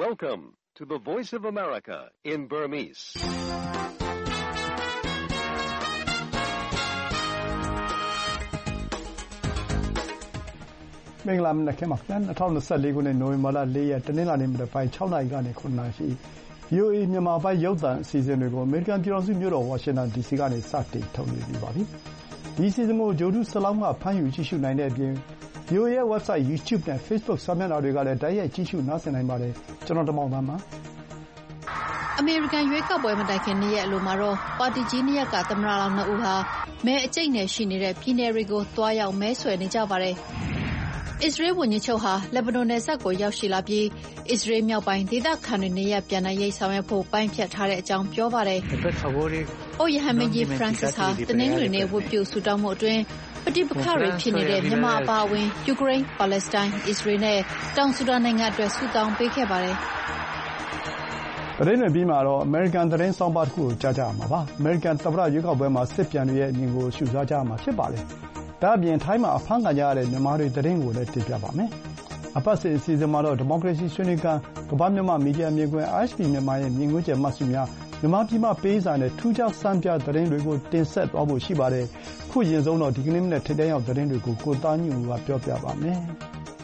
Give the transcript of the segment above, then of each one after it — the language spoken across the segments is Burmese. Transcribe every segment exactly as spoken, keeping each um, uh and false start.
Welcome to the Voice of America in Burmese. ။မင်္ဂလာမနက်ခင်းပါခင်ဗျာ။၂၀၂၄ခုနှစ်နိုဝင်ဘာလ၄ရက်တနင်္လာနေ့မနက်ပိုင်း၆နာရီကနေ၇နာရီ ဗွီအိုအေမြန်မာပိုင်းရုပ်သံအစီအစဉ်တွေကိုအမေရိကန်ပြည်ထောင်စုမြို့တော်ဝါရှင်တန်ဒီစီကနေစတင်ထုတ်လွှင့်နေပါပြီ။ဒီအစီအစဉ်ကိုဂျိုဒူးဆလောင်းကဖမ်းယူကြည့်ရှုနိုင်တဲ့အပြင် ဗွီအိုအေရဲ့ website, YouTube နဲ့ Facebook စာမျက်နှာတွေကလည်းတိုက်ရိုက်ကြည့်ရှုနားဆင်နိုင်ပါတယ်။ကျွန်တော်တင်မောင်သန်းပါ။အမေရိကန်ရွေးကောက်ပွဲမတိုင်ခင်နေ့ရက်အလိုမှာတော့ပါတီကြီးနှစ်ရပ်ကသမ္မတလောင်းနှစ်ဦးဟာမဲအကျိတ်နဲ့ရှိနေတဲ့ပြည်နယ်တွေကိုသွားရောက်မဲဆွယ်နေကြပါတယ်။အစ္စရေးဝန်ကြီးချုပ်ဟာလက်ဘနွန်နယ်စပ်ကိုရောက်ရှိလာပြီးအစ္စရေးမြောက်ပိုင်းဒေသခံတွေနေရပ်ပြန်နိုင်ရေးဆောင်ရွက်ဖို့ပိုင်းဖြတ်ထားတဲ့အကြောင်းပြောပါတယ်။အိုရဟန်မင်းကြီး Francis ဟာတနင်္ဂနွေနေ့ဝတ်ပြုဆုတောင်းမှုအတွင်းပဋိပက္ခတွေဖြစ်နေတဲ့မြန်မာအပါအဝင်ယူကရိန်း၊ပါလက်စတိုင်း၊အစ္စရေးနဲ့တောင်ဆူဒန်နိုင်ငံအတွက်ဆုတောင်းပေးခဲ့ပါတယ်။သတင်းတွေပြီးမှာတော့အမေရိကန်သတင်းဆောင်းပါးတစ်ခုကိုကြားကြရမှာပါ။အမေရိကန်သမ္မတရွေးကောက်ပွဲမှာစစ်ပြန်တွေရဲ့အမြင်ကိုရှုစားကြရမှာဖြစ်ပါတယ်။ဒါ့အပြင်ထိုင်းမှာအဖမ်းခံကြရတဲ့မြန်မာတွေသတင်းကိုလည်းတင်ပြပါမယ်။အပတ်စဉ်အစီအစဉ်မှာတော့ဒီမိုကရေစီဆွေးနွေးခန်းကမ္ဘာ့မြန်မာမီဒီယာမြင်ကွင်း I H P မြန်မာရဲ့မြင်ကွင်းကျယ်မှတ်စုများမြန်မာပြည်မှာပေးစာနဲ့ထူးခြားစံပြသတင်းတွေကိုတင်ဆက်သွားဖို့ရှိပါတယ်။ခုရင်ဆုံးတော့ဒီကနေ့မနေ့ထိပ်တန်းရောက်သတင်းတွေကိုကိုသားညူကပြောပြပါမယ်။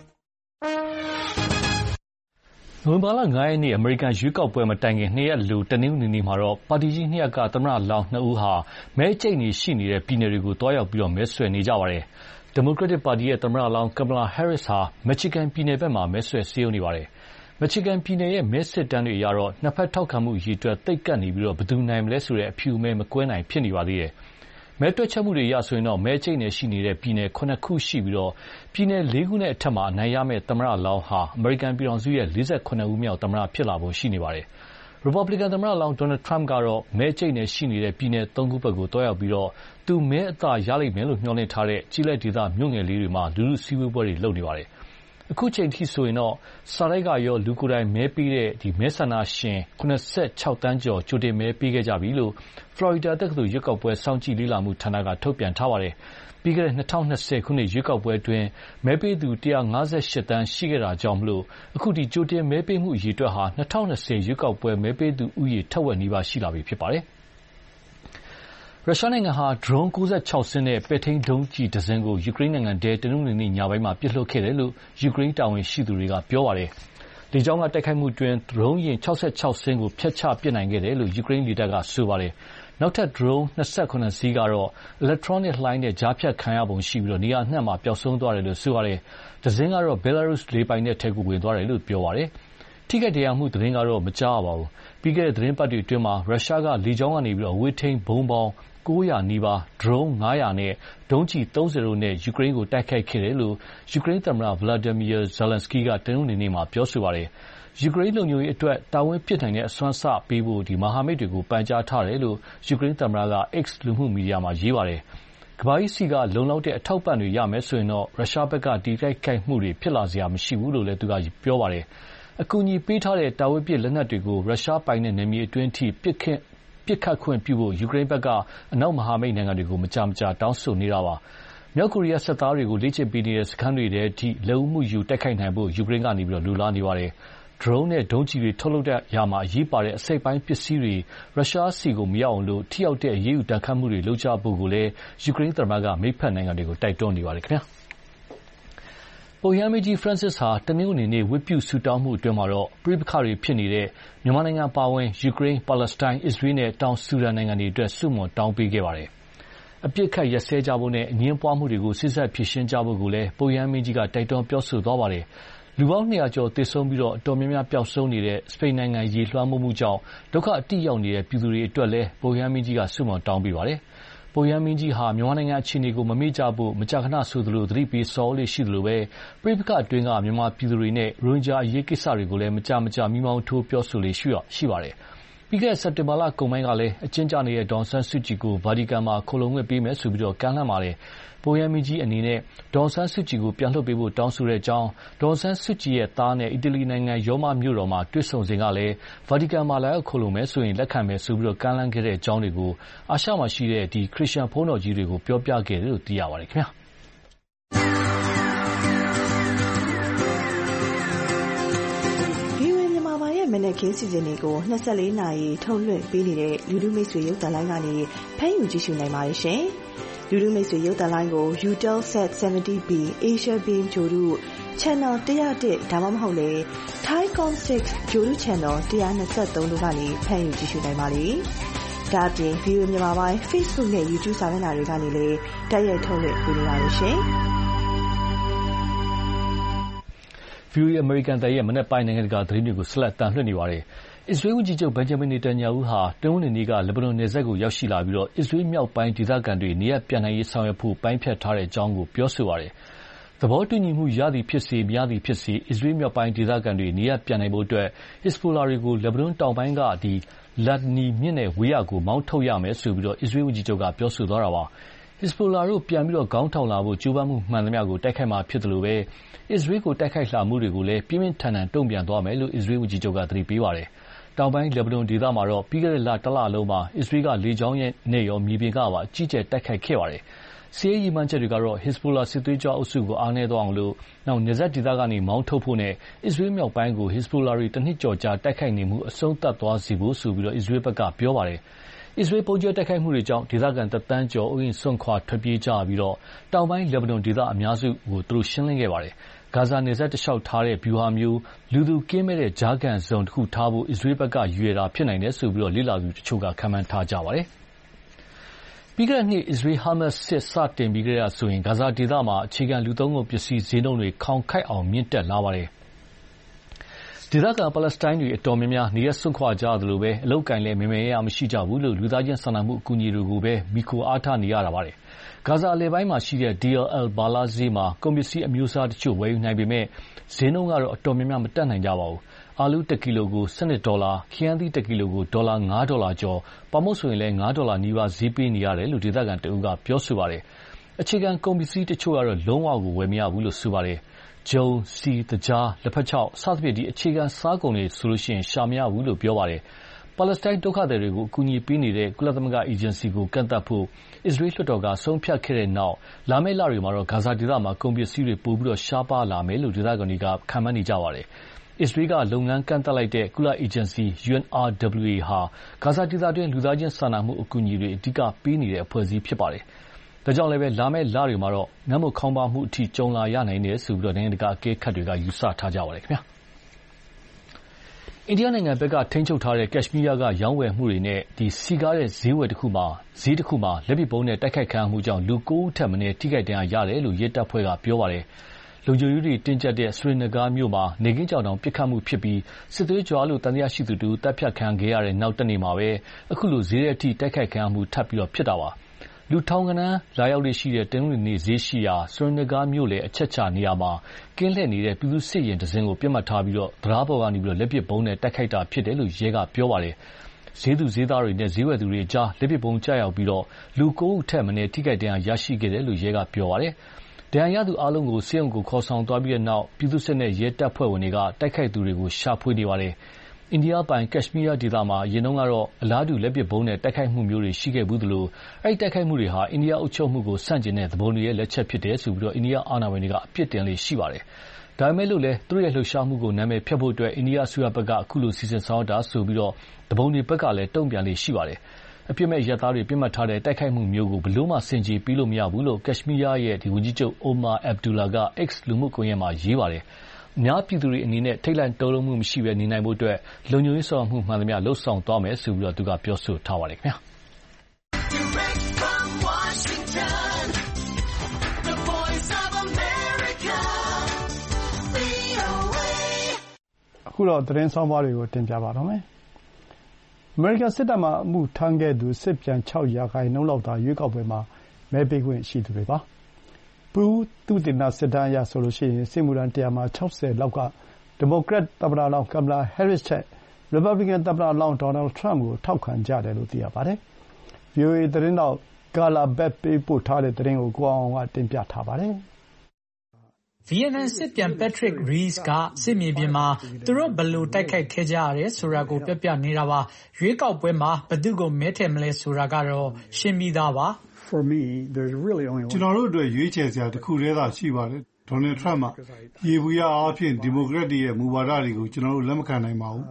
နိုဝင်ဘာလ၅ရက်နေ့အမေရိကန်ရွေးကောက်ပွဲမတိုင်ခင်နှစ်ရက်အလိုတနင်္ဂနွေနေ့မှာတော့ပါတီကြီးနှစ်ရပ်ကသမ္မတလောင်းနှစ်ဦးဟာမဲကျိတ်နေရှိနေတဲ့ပြည်နယ်တွေကိုတွားရောက်ပြီးမဲဆွယ်နေကြပါတယ်။ဒီမိုကရက်တစ်ပါတီရဲ့သမ္မတလောင်းကမ်မလာဟဲရစ်ဟာမက်ချီဂန်ပြည်နယ်ဘက်မှာမဲဆွယ်စည်းရုံးနေပါတယ်။မက်ချီဂန်ပြည်နယ်ရဲ့မဲစစ်တမ်းတွေအရတော့နှစ်ဖက်ထောက်ခံမှုအရေအတွက်သိပ်ကပ်နေပြီးဘယ်သူနိုင်မလဲဆိုတဲ့အဖြူမဲမကွဲနိုင်ဖြစ်နေပါသေးတယ်။မဲတွက်ချက်မှုတွေအရဆိုရင်တော့မဲကျိတ်နေရှိနေတဲ့ပြည်နယ်ခုနှစ်ခုရှိပြီးပြည်နယ်လေးခုနဲ့အထက်မှာအနိုင်ရမယ့်သမ္မတလောင်းဟာအမေရိကန်ပြည်ထောင်စုရဲ့လေးဆယ့်ခုနှစ်ဦးမြောက်သမ္မတဖြစ်လာဖို့ရှိနေပါတယ်။ ရီပတ်ဘလီကန်သမ္မတလောင်းဒေါ်နယ်ထရမ့်ကတော့မဲကျိတ်နေရှိနေတဲ့ပြည်နယ်သုံးခုဘက်ကိုတွားရောက်ပြီးသူမဲအသာရလိမ့်မယ်လို့မျှော်လင့်ထားတဲ့ကျေးလက်ဒေသမြို့ငယ်လေးတွေမှာလူထုစည်းဝေးပွဲတွေလုပ်နေပါတယ်။အခုချိန်ထိဆိုရင်တော့စာတိုက်ကရောလူကိုယ်တိုင်မဲပေးတဲ့မဲဆန္ဒရှင်၇၆သန်းကျော်ကြိုတင်မဲပေးခဲ့ကြပြီလို့ဖလော်ရီဒါတက္ကသိုလ်ရွေးကောက်ပွဲစောင့်ကြည့်လေ့လာမှုဌာနကထုတ်ပြန်ထားပါတယ်။ပြီးခဲ့တဲ့၂၀၂၀ခုနှစ်ရွေးကောက်ပွဲအတွင်းမဲပေးသူ၁၅၈သန်းရှိခဲ့တာကြောင့်အခုဒီကြိုတင်မဲပေးမှုအရေအတွက်ဟာ၂၀၂၀ရွေးကောက်ပွဲမဲပေးသူဦးရေထက်ဝက်နီးပါးရှိလာပြီဖြစ်ပါတယ်။ရုရှားနိုင်ငံဟာဒရုန်း၉၆စင်းနဲ့ပဲ့ထိန်းဒုံးကျည်တစင်းကိုယူကရိန်းနိုင်ငံထဲတနင်္ဂနွေနေ့ညပိုင်းမှာပစ်လွှတ်ခဲ့တယ်လို့ယူကရိန်းတာဝန်ရှိသူတွေကပြောပါတယ်။လေကြောင်းကတိုက်ခိုက်မှုအတွင်းဒရုန်းယာဉ်၆၆စင်းကိုဖျက်ချပစ်နိုင်ခဲ့တယ်လို့ယူကရိန်းလေတပ်ကဆိုပါတယ်။နောက်ထပ်ဒရုန်း၂၇စီးကတော့ electronic လှိုင်းနဲ့ကြားဖြတ်ခံရပုံရှိပြီးနေရာအနှံ့မှာပျောက်ဆုံးသွားတယ်လို့ဆိုပါတယ်။တစင်းကတော့ Belarus လေပိုင်နက်ထဲကိုဝင်သွားတယ်လို့ပြောပါတယ်။ထိခိုက်ဒဏ်ရာမှုသတင်းကတော့မကြားရပါဘူး။ပြီးခဲ့တဲ့သတင်းပတ်တွေအတွင်းမှာရုရှားကလေကြောင်းကနေအဝေးထိန်းဗုံးပေါင်း၉၀၀နီးပါးဒရုန်း၅၀၀နဲ့ဒုံးကျည်၃၀တို့နဲ့ယူကရိန်းကိုတိုက်ခိုက်ခဲ့တယ်လို့ယူကရိန်းသမ္မတ Volodymyr Zelensky ကတနင်္ဂနွေနေ့မှာပြောဆိုပါတယ်။ယူကရိန်းလုံခြုံရေးအတွက်တာဝန်ပစ်နိုင်တဲ့အစွမ်းအစပေးဖို့မဟာမိတ်တွေကိုပန်ကြားထားတယ်လို့ယူကရိန်းသမ္မတက X လူမှုမီဒီယာမှာရေးပါတယ်။ကမ္ဘာကြီးဆီကလုံလောက်တဲ့အထောက်အပံ့တွေရမယ်ဆိုရင်တော့ရုရှားဘက်ကဒီတိုက်ခိုက်မှုတွေဖြစ်လာစရာမရှိဘူးလို့လည်းသူကပြောပါတယ်။အကူအညီပေးထားတဲ့တာဝေးပစ်လက်နက်တွေကိုရုရှားပိုင်တဲ့နယ်မြေအတွင်းထိပစ်ခတ်ပစ်ခတ်ခွင့်ပြုဖို့ယူကရိန်းဘက်ကအနောက်မဟာမိတ်နိုင်ငံတွေကိုမကြာမကြာတောင်းဆိုနေတာပါ။မြောက်ကိုရီးယားစစ်သားတွေကိုလေ့ကျင့်ပေးနေတဲ့စခန်းတွေထဲထိလက်ဦးမှုယူတိုက်ခိုက်နိုင်ဖို့ယူကရိန်းကနေလိုလားနေပါတယ်။ဒရုန်းနဲ့ဒုံးကျည်တွေထုတ်လုပ်တဲ့ရာမှာအရေးပါတဲ့အစိတ်ပိုင်းပစ္စည်းတွေရုရှားဆီကိုမရောက်အောင်ထိရောက်တဲ့အရေးယူတန်ခတ်မှုတွေလုပ်ကြဖို့ကိုလည်းယူကရိန်းသမ္မတကမိတ်ဖက်နိုင်ငံတွေကိုတိုက်တွန်းနေပါတယ်ခင်ဗျာ။ပုပ်ရဟန်းမင်းကြီး Francis ဟာတနင်္ဂနွေနေ့ဝတ်ပြုဆုတောင်းမှုအတွင်းမှာတော့ပဋိပက္ခတွေဖြစ်နေတဲ့မြန်မာနိုင်ငံအပါအဝင်ယူကရိန်း၊ပါလက်စတိုင်း၊အစ္စရေးနဲ့တောင်ဆူဒန်နိုင်ငံတွေအတွက်ဆုမွန်တောင်းပေးခဲ့ပါတယ်။အပစ်အခတ်ရပ်စဲကြဖို့နဲ့အငြင်းပွားမှုတွေကိုစေ့စပ်ဖြေရှင်းကြဖို့ကိုလည်းပုပ်ရဟန်းမင်းကြီးကတိုက်တွန်းပြောဆိုသွားပါတယ်။လူပေါင်းနှစ်ရာကျော်သေဆုံးပြီးအတော်များများပျောက်ဆုံးနေတဲ့စပိန်နိုင်ငံရေလွှမ်းမိုးမှုကြောင့်ဒုက္ခအတိရောက်နေတဲ့ပြည်သူတွေအတွက်လည်းပုပ်ရဟန်းမင်းကြီးကဆုမွန်တောင်းပေးပါတယ်။ပုပ်ရဟန်းမင်းကြီးဟာမြန်မာနိုင်ငံအခြေအနေကိုမမေ့ကြဖို့မကြာခဏဆိုသလိုသတိပေးဆော်လေရှိသလိုပဲပဋိပက္ခအတွင်းကမြန်မာပြည်သူတွေနဲ့ရိုဟင်ဂျာအရေးကိစ္စတွေကိုလည်းမကြာမကြာမိမောင်းထိုးပြောဆိုလေရှိပါတယ်။ပြီးခဲ့တဲ့စက်တင်ဘာလကုန်ပိုင်းကလည်းအကျဉ်းကျနေတဲ့ဒေါ်အောင်ဆန်းစုကြည်ကိုဗာတီကန်မှာခိုလှုံခွင့်ပေးမယ်ဆိုပြီးကမ်းလှမ်းပါတယ်။ပုပ်ရဟန်းမင်းကြီးအနေနဲ့ဒေါ်အောင်ဆန်းစုကြည်ကိုပြန်လွှတ်ပေးဖို့တောင်းဆိုတဲ့အကြောင်းဒေါ်အောင်ဆန်းစုကြည်ရဲ့သားနဲ့အီတလီနိုင်ငံရောမမြို့တော်မှာတွေ့ဆုံစဉ်ကလည်းဗာတီကန်မှာလာရောက်ခိုလှုံမယ်ဆိုရင်လက်ခံမယ်ဆိုပြီးကမ်းလှမ်းခဲ့တဲ့အကြောင်းတွေကိုအာရှမှာရှိတဲ့ခရစ်ယာန်ဘုန်းတော်ကြီးတွေကိုပြောပြခဲ့တယ်လို့သိရပါတယ်ခင်ဗျာ။နဲ့ခင်းစီစဉ်တွေကိုနှစ်ဆယ့်လေးနာရီထုတ်လွှင့်ပေးနေတဲ့လူလူမိတ်ဆွေရုပ်သံလိုင်းကနေဖမ်းယူကြည့်ရှုနိုင်ပါတယ်ရှင်။လူလူမိတ်ဆွေရုပ်သံလိုင်းကို Eutelsat 70 B Asia Beam ဂြိုဟ်တု Channel one oh oneဒါမှမဟုတ်လေ Thaicom six ဂြိုဟ်တု Channel one twenty-threeတို့ကနေဖမ်းယူကြည့်ရှုနိုင်ပါလေ။ဒါ့အပြင် ဗီအိုအေ မြန်မာပိုင်း Facebook နဲ့ YouTube စာမျက်နှာတွေကနေလည်းတိုက်ရိုက်ထုတ်လွှင့်ပေးနေပါတယ်ရှင်။ဗီအိုအေ အမေရိကန်ရဲ့မနက်ပိုင်းနိုင်ငံတကာသတင်းတွေကိုဆက်လက်တင်ပြနေပါတယ်။အစ္စရေးဝန်ကြီးချုပ်ဘင်ဂျမင်နေတန်ယာဟုဟာတနင်္ဂနွေနေ့ကလက်ဘနွန်နယ်စပ်ကိုရောက်ရှိလာပြီးအစ္စရေးမြောက်ပိုင်းဒေသခံတွေနေရပ်ပြန်နိုင်ရေးဆောင်ရွက်ဖို့ပိုင်းဖြတ်ထားတဲ့အကြောင်းပြောဆိုပါတယ်။သဘောတူညီမှုရသည်ဖြစ်စေမရသည်ဖြစ်စေအစ္စရေးမြောက်ပိုင်းဒေသခံတွေနေရပ်ပြန်နိုင်ဖို့အတွက် Hezbollah တွေကိုလက်ဘနွန်တောင်ပိုင်းကလတ်နီမြစ်နဲ့ဝေးရာကိုမောင်းထုတ်ရမယ်ဆိုပြီးအစ္စရေးဝန်ကြီးချုပ်ကပြောဆိုသွားတာပါ။ Hezbollah တို့ပြန်ပြီးခေါင်းထောင်လာဖို့ကြိုးပမ်းမှုမှန်သမျှကိုတိုက်ခိုက်မှာဖြစ်တယ်လို့ပဲအစ္စရေးကိုတိုက်ခိုက်လာမှုတွေကိုလည်းပြင်းပြင်းထန်ထန်တုံ့ပြန်သွားမယ်လို့အစ္စရေးဝန်ကြီးချုပ်ကသတိပေးပါတယ်။တောင်ပိုင်းလက်ဘနွန်ဒေသမှာတော့ပြီးခဲ့တဲ့လတစ်လလုံးမှာအစ္စရေးကလေကြောင်းနဲ့ရောမြေပြင်ကပါအကြီးအကျယ်တိုက်ခိုက်ခဲ့ပါတယ်။စစ်ရေးရည်မှန်းချက်တွေကတော့ Hezbollah စစ်သွေးကြွအုပ်စုကိုအားနည်းသွားအောင်လို့နောက်နယ်စပ်ဒေသကနေမောင်းထုတ်ဖို့နဲ့အစ္စရေးမြောက်ပိုင်းကို Hezbollah တွေတစ်နှစ်ကျော်ကြာတိုက်ခိုက်နေမှုအဆုံးသတ်သွားစေဖို့ဆိုပြီးအစ္စရေးဘက်ကပြောပါတယ်။အစ္စရေးဗုံးကျဲတိုက်ခိုက်မှုတွေကြောင့်ဒေသခံတစ်သန်းကျော်အိုးအိမ်စွန့်ခွာထွက်ပြေးကြပြီးတောင်ပိုင်းလက်ဘနွန်ဒေသအများစုကိုသူတို့ရှင်းလင်းခဲ့ပါတယ်။ဂါဇာနယ်စပ်တလျှောက်ထားတဲ့ဗျူဟာမျိုးလူသူကင်းမဲ့တဲ့ကြားခံဇုံတစ်ခုထားဖို့အစ္စရေးဘက်ကရည်ရွယ်တာဖြစ်နိုင်တယ်ဆိုပြီးလေ့လာသူတချို့ကခန့်မှန်းထားကြပါတယ်။ပြီးခဲ့တဲ့နှစ်အစ္စရေး-ဟာမတ်စ်စစ်စတင်ပြီးကတည်းကဆိုရင်ဂါဇာဒေသမှာအခြေခံလူသုံးကုန်ပစ္စည်းဈေးနှုန်းတွေခေါင်ခိုက်အောင်မြင့်တက်လာပါတယ်။ဒေသခံပါလက်စတိုင်းတွေအတော်များများနေရပ်စွန့်ခွာကြသလိုပဲအလုပ်အကိုင်လည်းမယ်မယ်ရရမရှိကြဘူးလို့လူသားချင်းစာနာမှုအကူအညီတွေကိုပဲမိခိုအားထားနေရတာပါ။ဂါဇာအလယ်ပိုင်းမှာရှိတဲ့ Deir al-Balah ဈေးမှာကုန်ပစ္စည်းအမျိုးအစားတချို့ဝယ်ယူနိုင်ပေမဲ့ဈေးနှုန်းကတော့အတော်များများမတက်နိုင်ကြပါဘူး။အာလူးတစ်ကီလိုကို၁၂ဒေါ်လာခရမ်းသီးတစ်ကီလိုကိုဒေါ်လာ၅ဒေါ်လာကျော်ပေါင်မုန့်ဆိုရင်လည်း၅ဒေါ်လာနီးပါးဈေးပေးနေရတယ်လို့ဒေသခံတဦးကပြောဆိုပါတယ်။အခြေခံကုန်ပစ္စည်းတချို့ကတော့လုံးဝကိုဝယ်မရဘူးလို့ဆိုပါတယ်။ဂျုံစီတကြားလက်ဖက်ခြောက်စသဖြင့်ဒီအခြေခံစားကုန်တွေဆိုလို့ရှိရင်ရှာမရဘူးလို့ပြောပါတယ်။ပါလက်စတိုင်းဒုက္ခသည်တွေကိုအကူအညီပေးနေတဲ့ကုလသမဂ္ဂအေဂျင်စီကိုကန့်သတ်ဖို့အစ္စရေးလွှတ်တော်ကဆုံးဖြတ်ခဲ့တဲ့နောက်လာမယ့်လတွေမှာတော့ဂါဇာဒေသမှာကုန်ပစ္စည်းတွေပိုပြီးရှားပါးလာမယ်လို့ဒေသခံတွေကခန့်မှန်းနေကြပါတယ်။အစ္စရေးကလုပ်ငန်းကန့်သတ်လိုက်တဲ့ကုလအေဂျင်စီ U N R W A ဟာဂါဇာဒေသတွင်းလူသားချင်းစာနာမှုအကူအညီတွေအဓိကပေးနေတဲ့အဖွဲ့အစည်းဖြစ်ပါတယ်။ဒါကြောင့်လည်းလာမယ့်လတွေမှာတော့ငတ်မွတ်ခေါင်းပါးမှုအထိကြုံလာရနိုင်တယ်ဆိုပြီးနိုင်ငံတကာအကဲခတ်တွေကယူဆထားကြပါတယ်ခင်ဗျာ။အိန္ဒိယနိုင်ငံဘက်ကထိန်းချုပ်ထားတဲ့ကက်ရှ်မီးယားကရောင်းဝယ်မှုတွေနဲ့စီးကားတဲ့ဈေးဝယ်တစ်ခုမှာဈေးတစ်ခုမှာလက်ပစ်ဗုံးနဲ့တိုက်ခိုက်ခံရမှုကြောင့်လူကိုးဦးထက်မနည်းထိခိုက်ဒဏ်ရာရတယ်လို့ရဲတပ်ဖွဲ့ကပြောပါတယ်။လုံခြုံရေးတွေတင်းကျပ်တဲ့စရီနဂါမြို့မှာနေကင်းကြောင်တောင်ပစ်ခတ်မှုဖြစ်ပြီးစစ်သွေးကြွလို့သံသယရှိသူတူတပ်ဖြတ်ခံခဲ့ရတဲ့နောက်တနေ့မှာပဲအခုလိုဈေးရဲ့အထိတိုက်ခိုက်ခံရမှုထပ်ပြီးဖြစ်တာပါ။လူထောင်ကနန်းလာရောက်လေရှိတဲ့တနင်္ဂနွေနေ့ဈေးရှိရာစရီနဂါမြို့လေအချက်ချနေရာမှာကင်းလှည့်နေတဲ့ပြည်သူစစ်ရင်တစင်းကိုပြစ်မှတ်ထားပြီးတော့တရားပေါ်ကနေပြီးတော့လက်ပစ်ဗုံးနဲ့တိုက်ခိုက်တာဖြစ်တယ်လို့ရဲကပြောပါတယ်။ဈေးသူဈေးသားတွေနဲ့ဈေးဝယ်သူတွေကြားလက်ပစ်ဗုံးကျရောက်ပြီးတော့လူကိုးဦးထက်မနည်းထိခိုက်ဒဏ်ရာရရှိခဲ့တယ်လို့ရဲကပြောပါတယ်။ဒဏ်ရာရသူအလုံးကိုဆေးရုံကိုခေါ်ဆောင်သွားပြီးတဲ့နောက်ပြည်သူစစ်နဲ့ရဲတပ်ဖွဲ့ဝင်တွေကတိုက်ခိုက်သူတွေကိုရှာဖွေနေပါတယ်။အိန္ဒိယပိုင်ကက်ရှ်မီးယားဒေသမှာအရင်တုန်းကတော့အလားတူလက်ပစ်ဗုံးနဲ့တိုက်ခိုက်မှုမျိုးတွေရှိခဲ့ဘူးသလိုအဲဒီတိုက်ခိုက်မှုတွေဟာအိန္ဒိယအုပ်ချုပ်မှုကိုဆန့်ကျင်တဲ့သူပုန်တွေရဲ့လက်ချက်ဖြစ်တယ်ဆိုပြီးအိန္ဒိယအာဏာပိုင်တွေကအပြစ်တင်လေ့ရှိပါတယ်။ဒါပေမဲ့လို့လည်းသူတို့ရဲ့လှုပ်ရှားမှုကိုနာမည်ဖျက်ဖို့အတွက်အိန္ဒိယအစိုးရဘက်ကအခုလိုစီစဉ်ဆောင်ရွက်တာဆိုပြီးသူပုန်တွေဘက်ကလည်းတုံ့ပြန်လေ့ရှိပါတယ်။အပြစ်မဲ့ရဲသားတွေပြစ်မှတ်ထားတဲ့တိုက်ခိုက်မှုမျိုးကိုဘယ်လို့မှဆင်ခြင်ပြီးလို့မရဘူးလို့ကက်ရှ်မီးယားရဲ့ဝန်ကြီးချုပ်အိုမာအက်ဘ်ဒူလာက X လူမှုကွန်ရက်မှာရေးပါတယ်။အများပြည်သူတွေအနေနဲ့ထိတ်လန့်တုန်လှုပ်မှုမရှိဘဲနေနိုင်ဖို့အတွက်လုံခြုံရေးဆောင်ရွက်မှုမှန်သမျှလှုပ်ဆောင်သွားမယ်ဆိုပြီးသူကပြောဆိုထားပါတယ်ခင်ဗျာ။အခုတော့သတင်းဆောင်ပါတွေကိုတင်ပြပါတော့မယ်။အမေရိကန်စစ်တပ်မှအမှုထမ်းခဲ့သူစစ်ပြန်၆ရာခိုင်နှုန်းလောက်သာရွေးကောက်ပွဲမှာမဲပေးခွင့်ရှိသူတွေပါ။ပူသုတေသနစစ်တမ်းအရဆိုရင်စစ်မှုထမ်းတစ်ရာမှာ၆၀လောက်ကဒီမိုကရက်သမ္မတလောင်းကမ်မလာဟဲရစ်ထက်ရီပတ်ဘလီကန်သမ္မတလောင်းဒေါ်နယ်ထရမ့်ကိုထောက်ခံကြတယ်လို့သိရပါတယ်။ ဗွီအိုအေသတင်းထောက်ကာလာဘက်ပေးပို့ထားတဲ့သတင်းကိုကိုအောင်ကတင်ပြထားပါတယ်။ဗီယက်နမ်စစ်ပြန်ပက်ထရစ်ရီးစ်ကစစ်မြေပြင်မှာသူတို့ဘယ်လိုတိုက်ခိုက်ခဲ့ကြရတယ်ဆိုတာကိုပြပြနေတာပါ။ရွေးကောက်ပွဲမှာဘယ်သူကိုမဲထည့်မလဲဆိုတာကတော့ရှင်းပြီးသားပါ။ For me, there's really only one. ကျွန်တော်တို့အတွက်ရွေးချယ်စရာတစ်ခုတည်းသာရှိပါတယ်။ဒေါ်နယ်ထရမ့်ကယေဘုယျအားဖြင့်ဒီမိုကရက်တွေရဲ့မူဝါဒတွေကိုကျွန်တော်တို့လက်မခံနိုင်ပါဘူး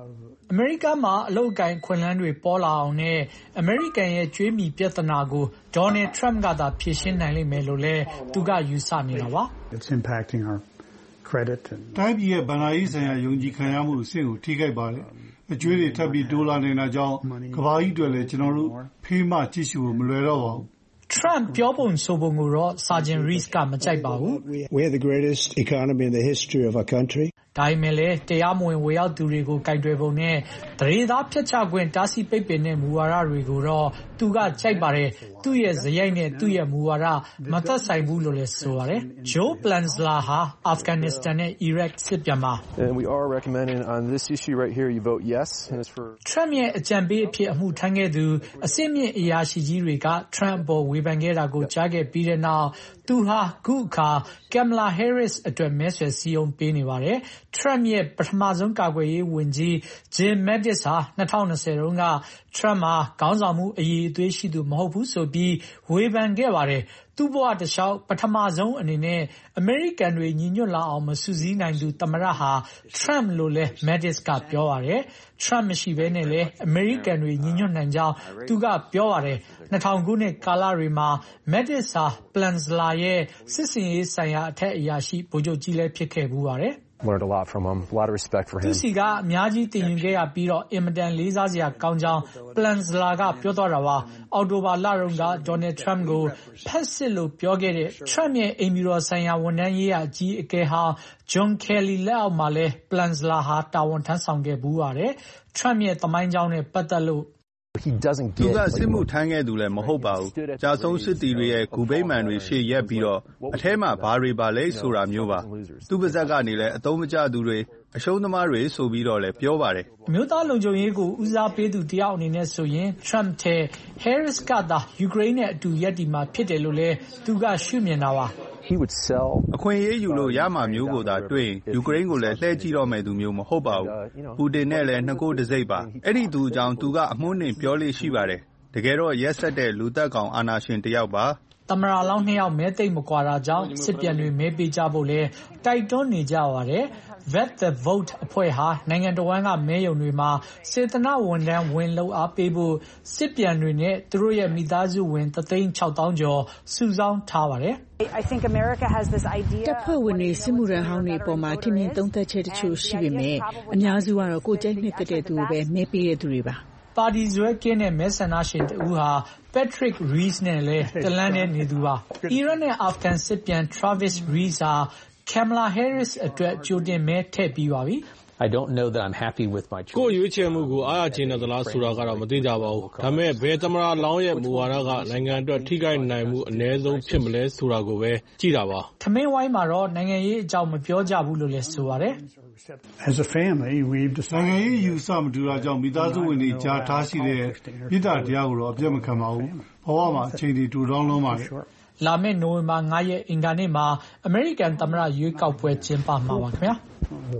အမေရိကန်မှာအလုပ်အကိုင်အခွင့်အလမ်းတွေပေါ်လာအောင်နဲ့အမေရိကန်ရဲ့ကြွေးမြီပြဿနာကိုဒေါ်နယ်ထရမ့်ကသာဖြေရှင်းနိုင်လိမ့်မယ်လို့လည်းသူကယူဆနေတာပါ။ It's impacting our credit and တိုင်းပြည်ရဲ့ဘဏ္ဍာရေးဆိုင်ရာယုံကြည်ခံရမှုအဆင့်ကိုထိခိုက်ပါတယ်။အကျွေးတွေထပ်ပြီးတိုးလာနေတာကြောင့်ကမ္ဘာကြီးအတွက်လည်းကျွန်တော်တို့ဖေးမကြည့်ရှုဖို့မလွယ်တော့ပါဘူး။ Trump ပြောပုံဆိုပုံကိုတော့ Sergeant Reese ကမကြိုက်ပါဘူး We are the greatest economy in the history of our country. ဒါပေမဲ့လည်းတရားမဝင်ဝေရောက်သူတွေကိုကင်တွယ်ပုံနဲ့သရေသားဖျက်ချခွင့်တားဆီးပိတ်ပင်တဲ့မူဝါဒတွေကိုတော့သူကကြိုက်ပါတယ်။သူ့ရဲ့ဇယိုက်နဲ့သူ့ရဲ့မူဝါဒမသက်ဆိုင်ဘူးလို့လည်းဆိုပါတယ်။ Joe Planzler ဟာ Afghanistan နဲ့ Iraq စစ်ပြန်မှာ And we are recommending on this issue right here you vote yes and it's for Trump ရဲ့အကြံပေးအဖြစ်အမှုထမ်းခဲ့သူအစစ်မြင့်အရာရှိကြီးတွေက Trump ပေါ်ဝေဖန်ခဲ့တာကိုကြားခဲ့ပြီးတဲ့နောက်သူဟာခုအခါ Kamala Harris အတွက်မဲဆွယ်စည်းရုံးပေးနေပါတယ်။ Trump ရဲ့ပထမဆုံးကာကွယ်ရေးဝန်ကြီး Jim Mattis ဟာ၂၀၂၀တုန်းက Trump မှာခေါင်းဆောင်မှုအရည်အသွေးရှိသူမဟုတ်ဘူးဆိုပြီးဝေဖန်ခဲ့ပါတယ်။သူ့ဘဝတစ်လျှောက်ပထမဆုံးအနေနဲ့အမေရိကန်တွေညီညွတ်လာအောင်မစုစည်းနိုင်သူသမ္မတဟာ Trump လို့လည်း Mattis ကပြောပါတယ်။ Trump မရှိဘဲနဲ့လည်းအမေရိကန်တွေညီညွတ်နိုင်ကြောင်းသူကပြောပါတယ်။၂၀၀၀ခုနှစ်ကာလတွေမှာ Mattis ဟာ Planzler ရဲ့စစ်စင်ရေးဆိုင်ရာအထက်အရာရှိဗိုလ်ချုပ်ကြီးလည်းဖြစ်ခဲ့ဘူးပါတယ်။ Learned a lot from him. A lot of respect for him. သူစီကအများကြီးတင်ယူခဲ့ရပြီးတော့အင်မတန်လေးစားစရာကောင်းကြောင်း Planzler ကပြောသွားတာပါ။အောက်တိုဘာလတုန်းက Donald Trump ကိုဖက်စစ်လို့ပြောခဲ့တဲ့ Trump ရဲ့အိမ်ဖြူတော်ဆိုင်ရာဝန်ထမ်းရေးရာအကြီးအကဲဟောင်း John Kelly လက်အောက်မှာလည်း Planzler ဟာတာဝန်ထမ်းဆောင်ခဲ့ဘူးပါတယ်။ Trump ရဲ့သမိုင်းကြောင်းနဲ့ပတ်သက်လို့ He doesn't get သူကစစ်မှုထမ်းခဲ့သူလည်းမဟုတ်ပါဘူး။ကြာဆုံးစစ်တီတွေရဲ့ဂူဗိမာန်တွေရှေ့ရက်ပြီးတော့အထဲမှာဘာတွေပါလဲဆိုတာမျိုးပါ။သူ့ပါဇက်ကနေလည်းအသုံးမကျသူတွေအရှုံးသမားတွေဆိုပြီးတော့လည်းပြောပါတယ်။အမျိုးသားလုံခြုံရေးကိုဦးစားပေးသူတယောက်အနေနဲ့ဆိုရင် Trump ထဲ Harris ကသာယူကရိန်းနဲ့အတူရပ်တည်မှာဖြစ်တယ်လို့လည်းသူကရှုမြင်တာပါ He would sell အခွင့်အရေးယူလို့ရမှာမျိုးကိုသာတွေ့ရင်ယူကရိန်းကိုလည်းလှည့်ကြည့်တော့မယ်သူမျိုးမဟုတ်ပါဘူး။ပူတင်နဲ့လည်းနှစ်ကိုယ်တစ်စိတ်ပါ။အဲ့ဒီသူအကြောင်းသူကအမှုနှင်ပြောလို့ရှိပါတယ်။တကယ်တော့ရက်ဆက်တဲ့လူသက်ကောင်အာဏာရှင်တယောက်ပါ။သမ္မတလောင်းနှစ်ယောက်မဲသိမ့်မကွာတာကြောင့်စစ်ပြန်တွေမဲပေးကြဖို့လဲတိုက်တွန်းနေကြပါတယ်။ Vet the Vote အဖွဲ့ဟာနိုင်ငံတော်ဝန်ကမဲယုံတွေမှာစေတနာဝန်ထမ်းဝင်လုပ်အားပေးဖို့စစ်ပြန်တွေနဲ့သူတို့ရဲ့မိသားစုဝင်တသိန်းခြောက်သောင်းကျော်စုဆောင်းထားပါတယ် I think America has this idea တပ်ဖွဲ့ဝင်တွေစစ်မှုထမ်းဟောင်းတွေအပေါ်မှာထင်မြင်သုံးသပ်ချက်တချို့ရှိပေမဲ့အများစုကတော့ကိုယ်ကြိုက်နှစ်သက်တဲ့သူကိုပဲမဲပေးတဲ့သူတွေပါပါတီဇွဲကင်းတဲ့မဲဆန္ဒရှင်တဦးဟာ Patrick Reese နဲ့လည်းတလန်းနဲ့နေသူပါ။ Iran နဲ့ Afghan စစ်ပြန် Travis Reese ဟာ Kamala Harris အတွက်ကြိုတင်မဲထည့်ပြီးပါပြီ။ I don't know that I'm happy with my choice. ကိုရွေးချယ်မှုကိုအားရကျေနပ်သလားဆိုတာကတော့မသိကြပါဘူး။ဒါပေမဲ့ဘယ်သမ္မတလောင်းရဲ့မူဝါဒကနိုင်ငံအတွက်ထိခိုက်နိုင်မှုအနည်းဆုံးဖြစ်မလဲဆိုတာကိုပဲကြည့်တာပါ။ထမင်းဝိုင်းမှာတော့နိုင်ငံရေးအကြောင်းမပြောကြဘူးလို့လည်းဆိုပါတယ်။ As a family we've decided နိုင်ငံရေးယူဆမတူတာကြောင့်မိသားစုဝင်တွေကြားထားရှိတဲ့ပြည်တာတရားကိုတော့အပြတ်မခံပါဘူး။ဘဝမှာအချိန်တွေတူတောင်းလုံးပါတယ်။လာမယ့်နိုဝင်ဘာငါးရက်အင်္ဂါနေ့မှာအမေရိကန်သမ္မတရွေးကောက်ပွဲကျင်းပမှာပါခင်ဗျာ။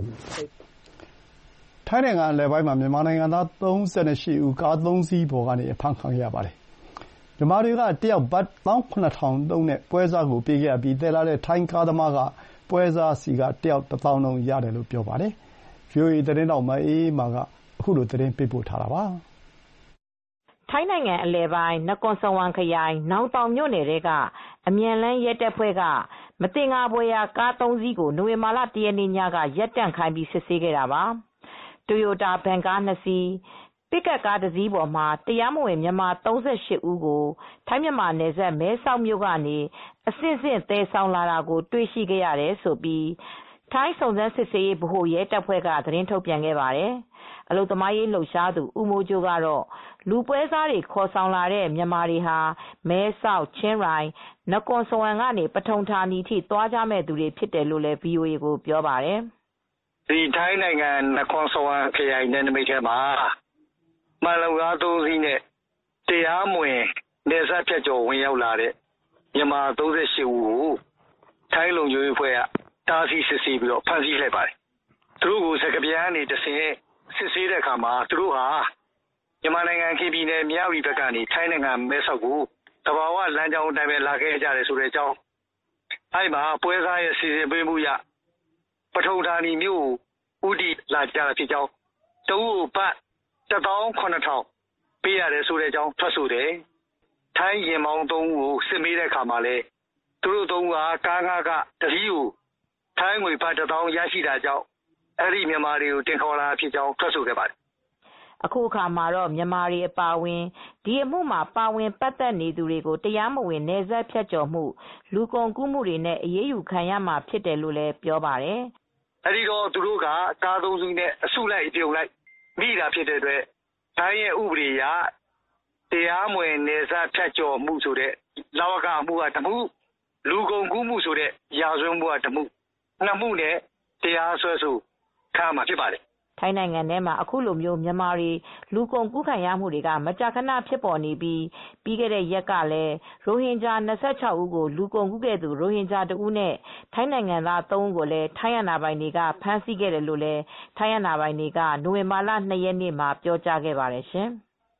ထိုင်းနိုင်ငံအလယ်ပိုင်းမှာမြန်မာနိုင်ငံသားသုံးဆယ်ရှစ်ဦးကားသုံးစီးပေါ်ကနေအဖမ်းခံခဲ့ရပါတယ်။မြန်မာတွေကတယောက်ဘတ်တစ်သောင်းခုနှစ်ထောင်သုံးနဲ့ပွဲစားကိုပေးခဲ့ပြီးသယ်လာတဲ့ထိုင်းကားသမားကပွဲစားစီကတယောက်တစ်သောင်းလုံးရတယ်လို့ပြောပါတယ်။ ဗွီအိုအေသတင်းတောက်မအေးအေးမာကအခုလိုသတင်းပေးပို့ထားတာပါ။ထိုင်းနိုင်ငံအလယ်ပိုင်းနကွန်စဝမ်ခရိုင်နောင်တောင်မြို့နယ်ထဲကအမြန်လန်းရဲတပ်ဖွဲ့ကမသင်္ကာဖွယ်ရာကားသုံးစီးကိုနိုဝင်ဘာလတစ်ရက်နေ့ညကရပ်တန့်ခိုင်းပြီးစစ်ဆေးခဲ့တာပါ။ Toyota ဗန်ကားနှစ်စီးပစ်ကပ်ကားတစ်စီးပေါ်မှာတရားမဝင်မြန်မာသုံးဆယ်ရှစ်ဦးကိုထိုင်းမြန်မာနယ်စပ်မဲဆောက်မြို့ကနေအဆင့်ဆင့်သယ်ဆောင်လာတာကိုတွေ့ရှိခဲ့ရတယ်လို့ထိုင်းစုံစမ်းစစ်ဆေးရေးဗဟိုရဲတပ်ဖွဲ့ကသတင်းထုတ်ပြန်ခဲ့ပါတယ်။အလုပ်သမားရေးလှုပ်ရှားသူဦးမိုးကျိုးကတော့လူပွဲစားတွေခေါ်ဆောင်လာတဲ့မြန်မာတွေဟာမဲဆောက်၊ချင်းရိုင်၊နကွန်စဝမ်ကနေပထုံဌာနီထိသွားကြမယ့်သူတွေဖြစ်တယ်လို့လည်း ဗွီအိုအေကိုပြောပါတယ်။ဒီထိုင်းနိုင်ငံနကွန်စဝမ်ခရိုင်နယ်နိမိတ်ထဲမှာမှန်လုံကားသုံးစီးနဲ့တရားမဝင်နယ်စပ်ဖြတ်ကျော်ဝင်ရောက်လာတဲ့မြန်မာသုံးဆယ်ရှစ်ဦးကိုထိုင်းလုံခြုံရေးအဖွဲ့ကတားဆီးစစ်ဆေးပြီးတော့ဖမ်းဆီးလိုက်ပါတယ်။သူတို့ကိုစကပြန်ကနေတဆင့်စစ်ဆေးတဲ့အခါမှာသူတို့ဟာမြန်မာနိုင်ငံခင်ပြည်နယ်မြဝတီဘက်ကနေထိုင်းနိုင်ငံမဲဆောက်ကိုတဘာဝလမ်းကြောင်းအတိုင်းပဲလာခဲ့ကြတယ်ဆိုတဲ့အကြောင်းအဲဒီမှာပွဲစားရဲ့စီစဉ်ပေးမှုရပထုံဌာနီမြို့ဦးတည်လာကြတာဖြစ်ကြောင်းတဦးကိုဘတ်တစ်သောင်းခုနှစ်ထောင်ပေးရတယ်ဆိုတဲ့အကြောင်းထွက်ဆိုတယ်ထိုင်းရင်မောင်းသုံးဦးကိုစစ်မေးတဲ့အခါမှာလဲသူတို့သုံးဦးကကားငါးကတတိကိုထိုင်းငွေဘတ်တစ်သောင်းရရှိတာကြောင့်အဲ့ဒီမြန်မာတွေကိုတင်ခေါ်လာဖြစ်ကြောင်းထွက်ဆိုခဲ့ပါတယ်အခုအခါမှာတော့မြန်မာတွေအပါအဝင်ဒီအမှုမှာပါဝင်ပတ်သက်နေသူတွေကိုတရားမဝင်နယ်စပ်ဖြတ်ကျော်မှုလူကုန်ကူးမှုတွေနဲ့အရေးယူခံရမှာဖြစ်တယ်လို့လည်းပြောပါတယ်။အဲဒီတော့သူတို့ကကားသုံးစီးနဲ့အစုလိုက်ပြုံလိုက်မိတာဖြစ်တဲ့အတွက်ထိုင်းရဲ့ဥပဒေအရတရားမဝင်နယ်စပ်ဖြတ်ကျော်မှုဆိုတဲ့လဝကအမှုကတမှုလူကုန်ကူးမှုဆိုတဲ့ရာဇဝတ်မှုကတမှုနှစ်မှုနဲ့တရားစွဲဆိုခံမှာဖြစ်ပါတယ်ထိုင်းနိုင်ငံထဲမှာအခုလိုမျိုးမြန်မာတွေလူကုန်ကူးခံရမှုတွေကမကြာခဏဖြစ်ပေါ်နေပြီးပြီးခဲ့တဲ့ရက်ကလည်းရိုဟင်ဂျာ၂၆ဦးကိုလူကုန်ကူးခဲ့သူရိုဟင်ဂျာတဦးနဲ့ထိုင်းနိုင်ငံသား၃ဦးကိုလည်းထိုင်းအာဏာပိုင်တွေကဖမ်းဆီးခဲ့တယ်လို့လည်းထိုင်းအာဏာပိုင်တွေကနိုဝင်ဘာလ၂ရက်နေ့မှာပြောကြားခဲ့ပါတယ်ရှင်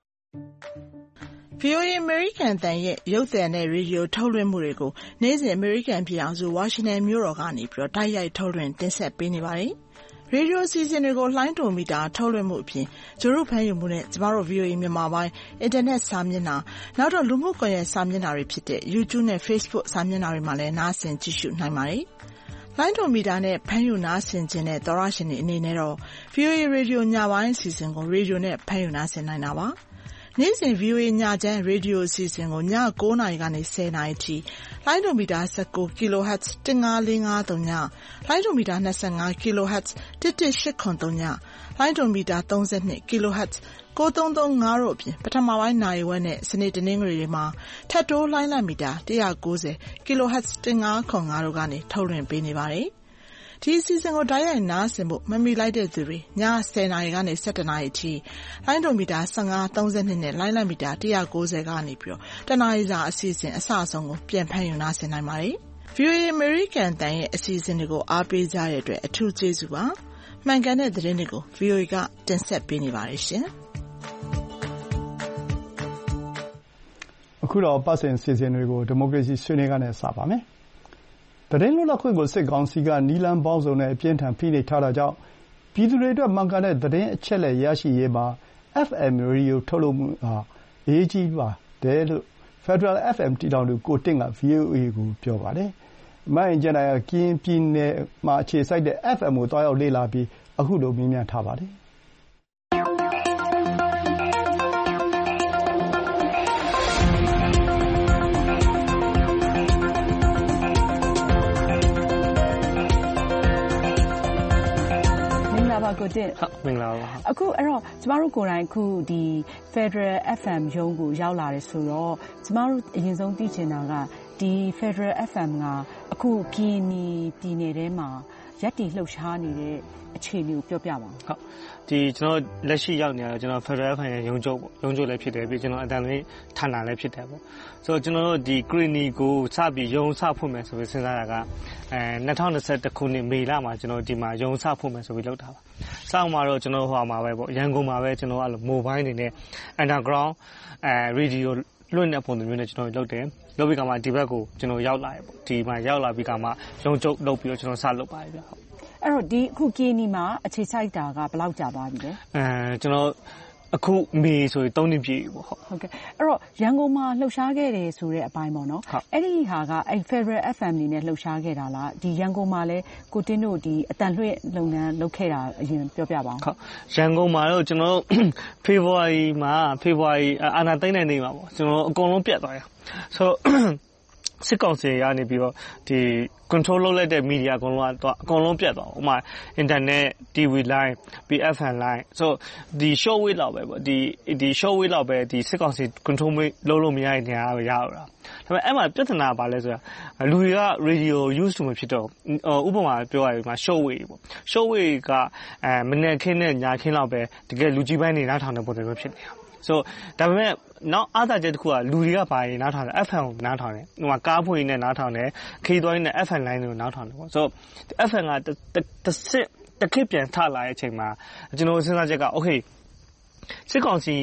။ ဗွီအိုအေ အမေရိကန်အသံရဲ့ရုပ်သံနဲ့ရေဒီယိုထုတ်လွှင့်မှုတွေကိုနေ့စဉ်အမေရိကန်ပြည်ထောင်စုဝါရှင်တန်မြို့တော်ကနေပြီးတော့တိုက်ရိုက်ထုတ်လွှင့်တင်ဆက်ပေးနေပါတယ်။ရေဒီယိုအစီအစဉ်တွေကိုလှိုင်းတုံမီတာထုတ်လွှင့်မှုအပြင်ကျတို့ဖမ်းယူမှုနဲ့ကျမတို့ ဗွီအိုအေ မြန်မာပိုင်းအင်တာနက်စာမျက်နှာနောက်တော့လူမှုကွန်ရက်စာမျက်နှာတွေဖြစ်တဲ့ YouTube နဲ့ Facebook စာမျက်နှာတွေမှာလည်းနားဆင်ကြည့်ရှုနိုင်ပါတယ်။လိုင်းတုံမီတာနဲ့ဖမ်းယူနားဆင်ခြင်းနဲ့သောရရှင်တွေအနေနဲ့တော့ ဗွီအိုအေ ရေဒီယိုညပိုင်းအစီအစဉ်ကိုရေဒီယိုနဲ့ဖမ်းယူနားဆင်နိုင်တာပါ။နေ့စဉ် ဗွီအိုအေ ညချမ်းရေဒီယိုအစီအစဉ်ကိုည၉နာရီကနေ၁၀နာရီထိလိုင်းဒိုမီတာ၁၉ kHz ၁၅၄၅၃ညလိုင်းဒိုမီတာ၂၅ kHz ၁၁၈၇၃ညလိုင်းဒိုမီတာ၃၂ kHz ၉၃၃၅တို့အပြင်ပထမပိုင်းနာရီဝက်နဲ့စနေတနင်္ဂနွေတွေမှာထပ်တိုးလိုင်းလံမီတာ၁၉၀ kHz ၁၅၇၅တို့ကနေထုတ်လွှင့်ပေးနေပါတယ်ဒီအစီအစဉ်ကိုတိုက်ရိုက်နားဆင်ဖို့မမီလိုက်တဲ့သူတွေည၁၀နာရီကနေ၁၁နာရီထိလိုင်းဒိုမီတာ၁၅ ၃၂နဲ့လိုင်းလံမီတာ၁၉၀ကနေပြီးတော့တနာရီစာအစီအစဉ်အစအဆုံးကိုပြန်ဖမ်းယူနားဆင်နိုင်ပါတယ်။ ဗွီအိုအေ အမေရိကန်အသံရဲ့အစီအစဉ်တွေကိုအားပေးကြတဲ့အတွက်အထူးကျေးဇူးပါ။မှန်ကန်တဲ့သတင်းတွေကို ဗွီအိုအေကတင်ဆက်ပေးနေပါတယ်ရှင်။အခုတော့ပတ်စဉ်အစီအစဉ်တွေကိုဒီမိုကရေစီဆွေးနွေးခန်းနဲ့စပါမယ်။သတင်းလွတ်လပ်ခွင့်ကိုစစ်ကောင်စီကနည်းလမ်းပေါင်းစုံနဲ့အပြင်းထန်ဖိနှိပ်ထားတာကြောင့်ပြည်သူတွေအတွက်မှန်ကန်တဲ့သတင်းအချက်အလက်ရရှိရေးမှာ အက်ဖ်အမ် ရေဒီယိုထုတ်လုပ်မှုဟာအရေးကြီးပါတယ်လို့ Federal အက်ဖ်အမ် တည်ထောင်သူကိုတင့်က ဗွီအိုအေကိုပြောပါတယ်။မအင်ကြင်းနိုင်ကကရင်ပြည်နယ်မှာအခြေစိုက်တဲ့ အက်ဖ်အမ် ကိုသွားရောက်လေ့လာပြီးအခုလိုမေးမြန်းထားပါတယ်။ကိုတင့်ဟုတ်မင်္ဂလာပါအခုအဲ့တော့ကျမတို့ကိုယ်တိုင်အခုဒီ Federal အက်ဖ်အမ် ရုံးကိုရောက်လာတယ်ဆိုတော့ကျမတို့အရင်ဆုံးသိချင်တာကဒီ Federal အက်ဖ်အမ် ကအခုပြည်နယ်ပြည်နယ်ထဲမှာရပ်တည်လှုပ်ရှားနေတဲ့အခြေအနေကိုပြောပြပါဦးဟုတ်ဒီကျွန်တော်လက်ရှိရောက်နေရတော့ကျွန်တော် Federal အက်ဖ်အမ် ရဲ့ရုံးချုပ်ပေါ့ရုံးချုပ်လည်းဖြစ်တယ်ပြီးကျွန်တော်အတန်လေးဌာနလည်းဖြစ်တယ်ပေါ့ဆိုတော့ကျွန်တော်တို့ဒီ Greening ကိုစပြီးရုံးစဖွင့်မယ်ဆိုပြီးစဉ်းစားတာကအဲ၂၀၂၁ခုနှစ်မေလမှာကျွန်တော်ဒီမှာရုံးစဖွင့်မယ်ဆိုပြီးလုပ်တာပါစအောင်မှာတော့ကျွန်တော်ဟိုမှာပဲပေါ့ရန်ကုန်မှာပဲကျွန်တော်အဲ့လို mobile နေနဲ့ underground အဲ radio လွှင့်တဲ့ပုံစံမျိုးနဲ့ကျွန်တော်လုပ်တယ်လုပ်ပြီးကမှဒီဘက်ကိုကျွန်တော်ရောက်လာရပေါ့ဒီမှာရောက်လာပြီးကမှရုံးချုပ်လုပ်ပြီးတော့ကျွန်တော်စလုပ်ပါပြီဗျဟုတ်အဲ့တော့ဒီအခုကီနီမှာအခြေစိုက်တာကဘယ်လောက်ကြာသွားပြီလဲအဲကျွန်တော်အခုမေဆိုရင်၃နှစ်ပြည့်ပြီပေါ့ဟုတ်ဟုတ်ကဲ့အဲ့တော့ရန်ကုန်မှာလှုပ်ရှားခဲ့တယ်ဆိုတဲ့အပိုင်းပေါ့နော်အဲ့ဒီဟာကအဲ့ Federal အက်ဖ်အမ် နေနဲ့လှုပ်ရှားခဲ့တာလားဒီရန်ကုန်မှာလဲကိုတင်းတို့ဒီအတန်လွှင့်လုပ်ငန်းလုပ်ခဲ့တာအရင်ပြောပြပါအောင်ဟုတ်ရန်ကုန်မှာတော့ကျွန်တော်ဖေဖော်ဝါရီမှာဖေဖော်ဝါရီအာဏာသိမ်းတဲ့နေ့မှာပေါ့ကျွန်တော်အကုန်လုံးပြတ်သွားရဆိုစစ်ကောင်စီကနေပြီးတော့ဒီ control လုပ်လိုက်တဲ့ media အကုန်လုံးကတော့အကုန်လုံးပြတ်သွားဥပမာ internet တီ ဗီ line ပြီး အက်ဖ်အမ် line ဆိုဒီ short wave လောက်ပဲပေါ့ဒီဒီ short wave လောက်ပဲဒီစစ်ကောင်စီ control လုပ်လို့မရတဲ့နေရာပဲရတော့တာဒါပေမဲ့အဲ့မှာပြဿနာပါလဲဆိုတာလူတွေက radio use မဖြစ်တော့ဥပမာပြောရရင်မှာ short wave ပေါ့ short wave ကအဲမနေ့ခင်းနဲ့ညခင်းလောက်ပဲတကယ်လူကြီးပိုင်းနေနားထောင်တဲ့ပုံစံမျိုးဖြစ်နေတာဆိုဒါပေမဲ့နောက်အားသာချက်တစ်ခုကလူတွေကပါရင်နားထောင်တယ် အက်ဖ်အမ် ကိုနားထောင်တယ်ဟိုမှာကားဖွင့်နေနားထောင်တယ်ခီးသွိုင်းနဲ့ အက်ဖ်အမ် line ကိုနားထောင်တယ်ပေါ့ဆို အက်ဖ်အမ် ကတစ်စစ်တစ်ခေတ်ပြန်ထလာတဲ့အချိန်မှာကျွန်တော်စဉ်းစားချက်က okay စစ်ကောင်စီ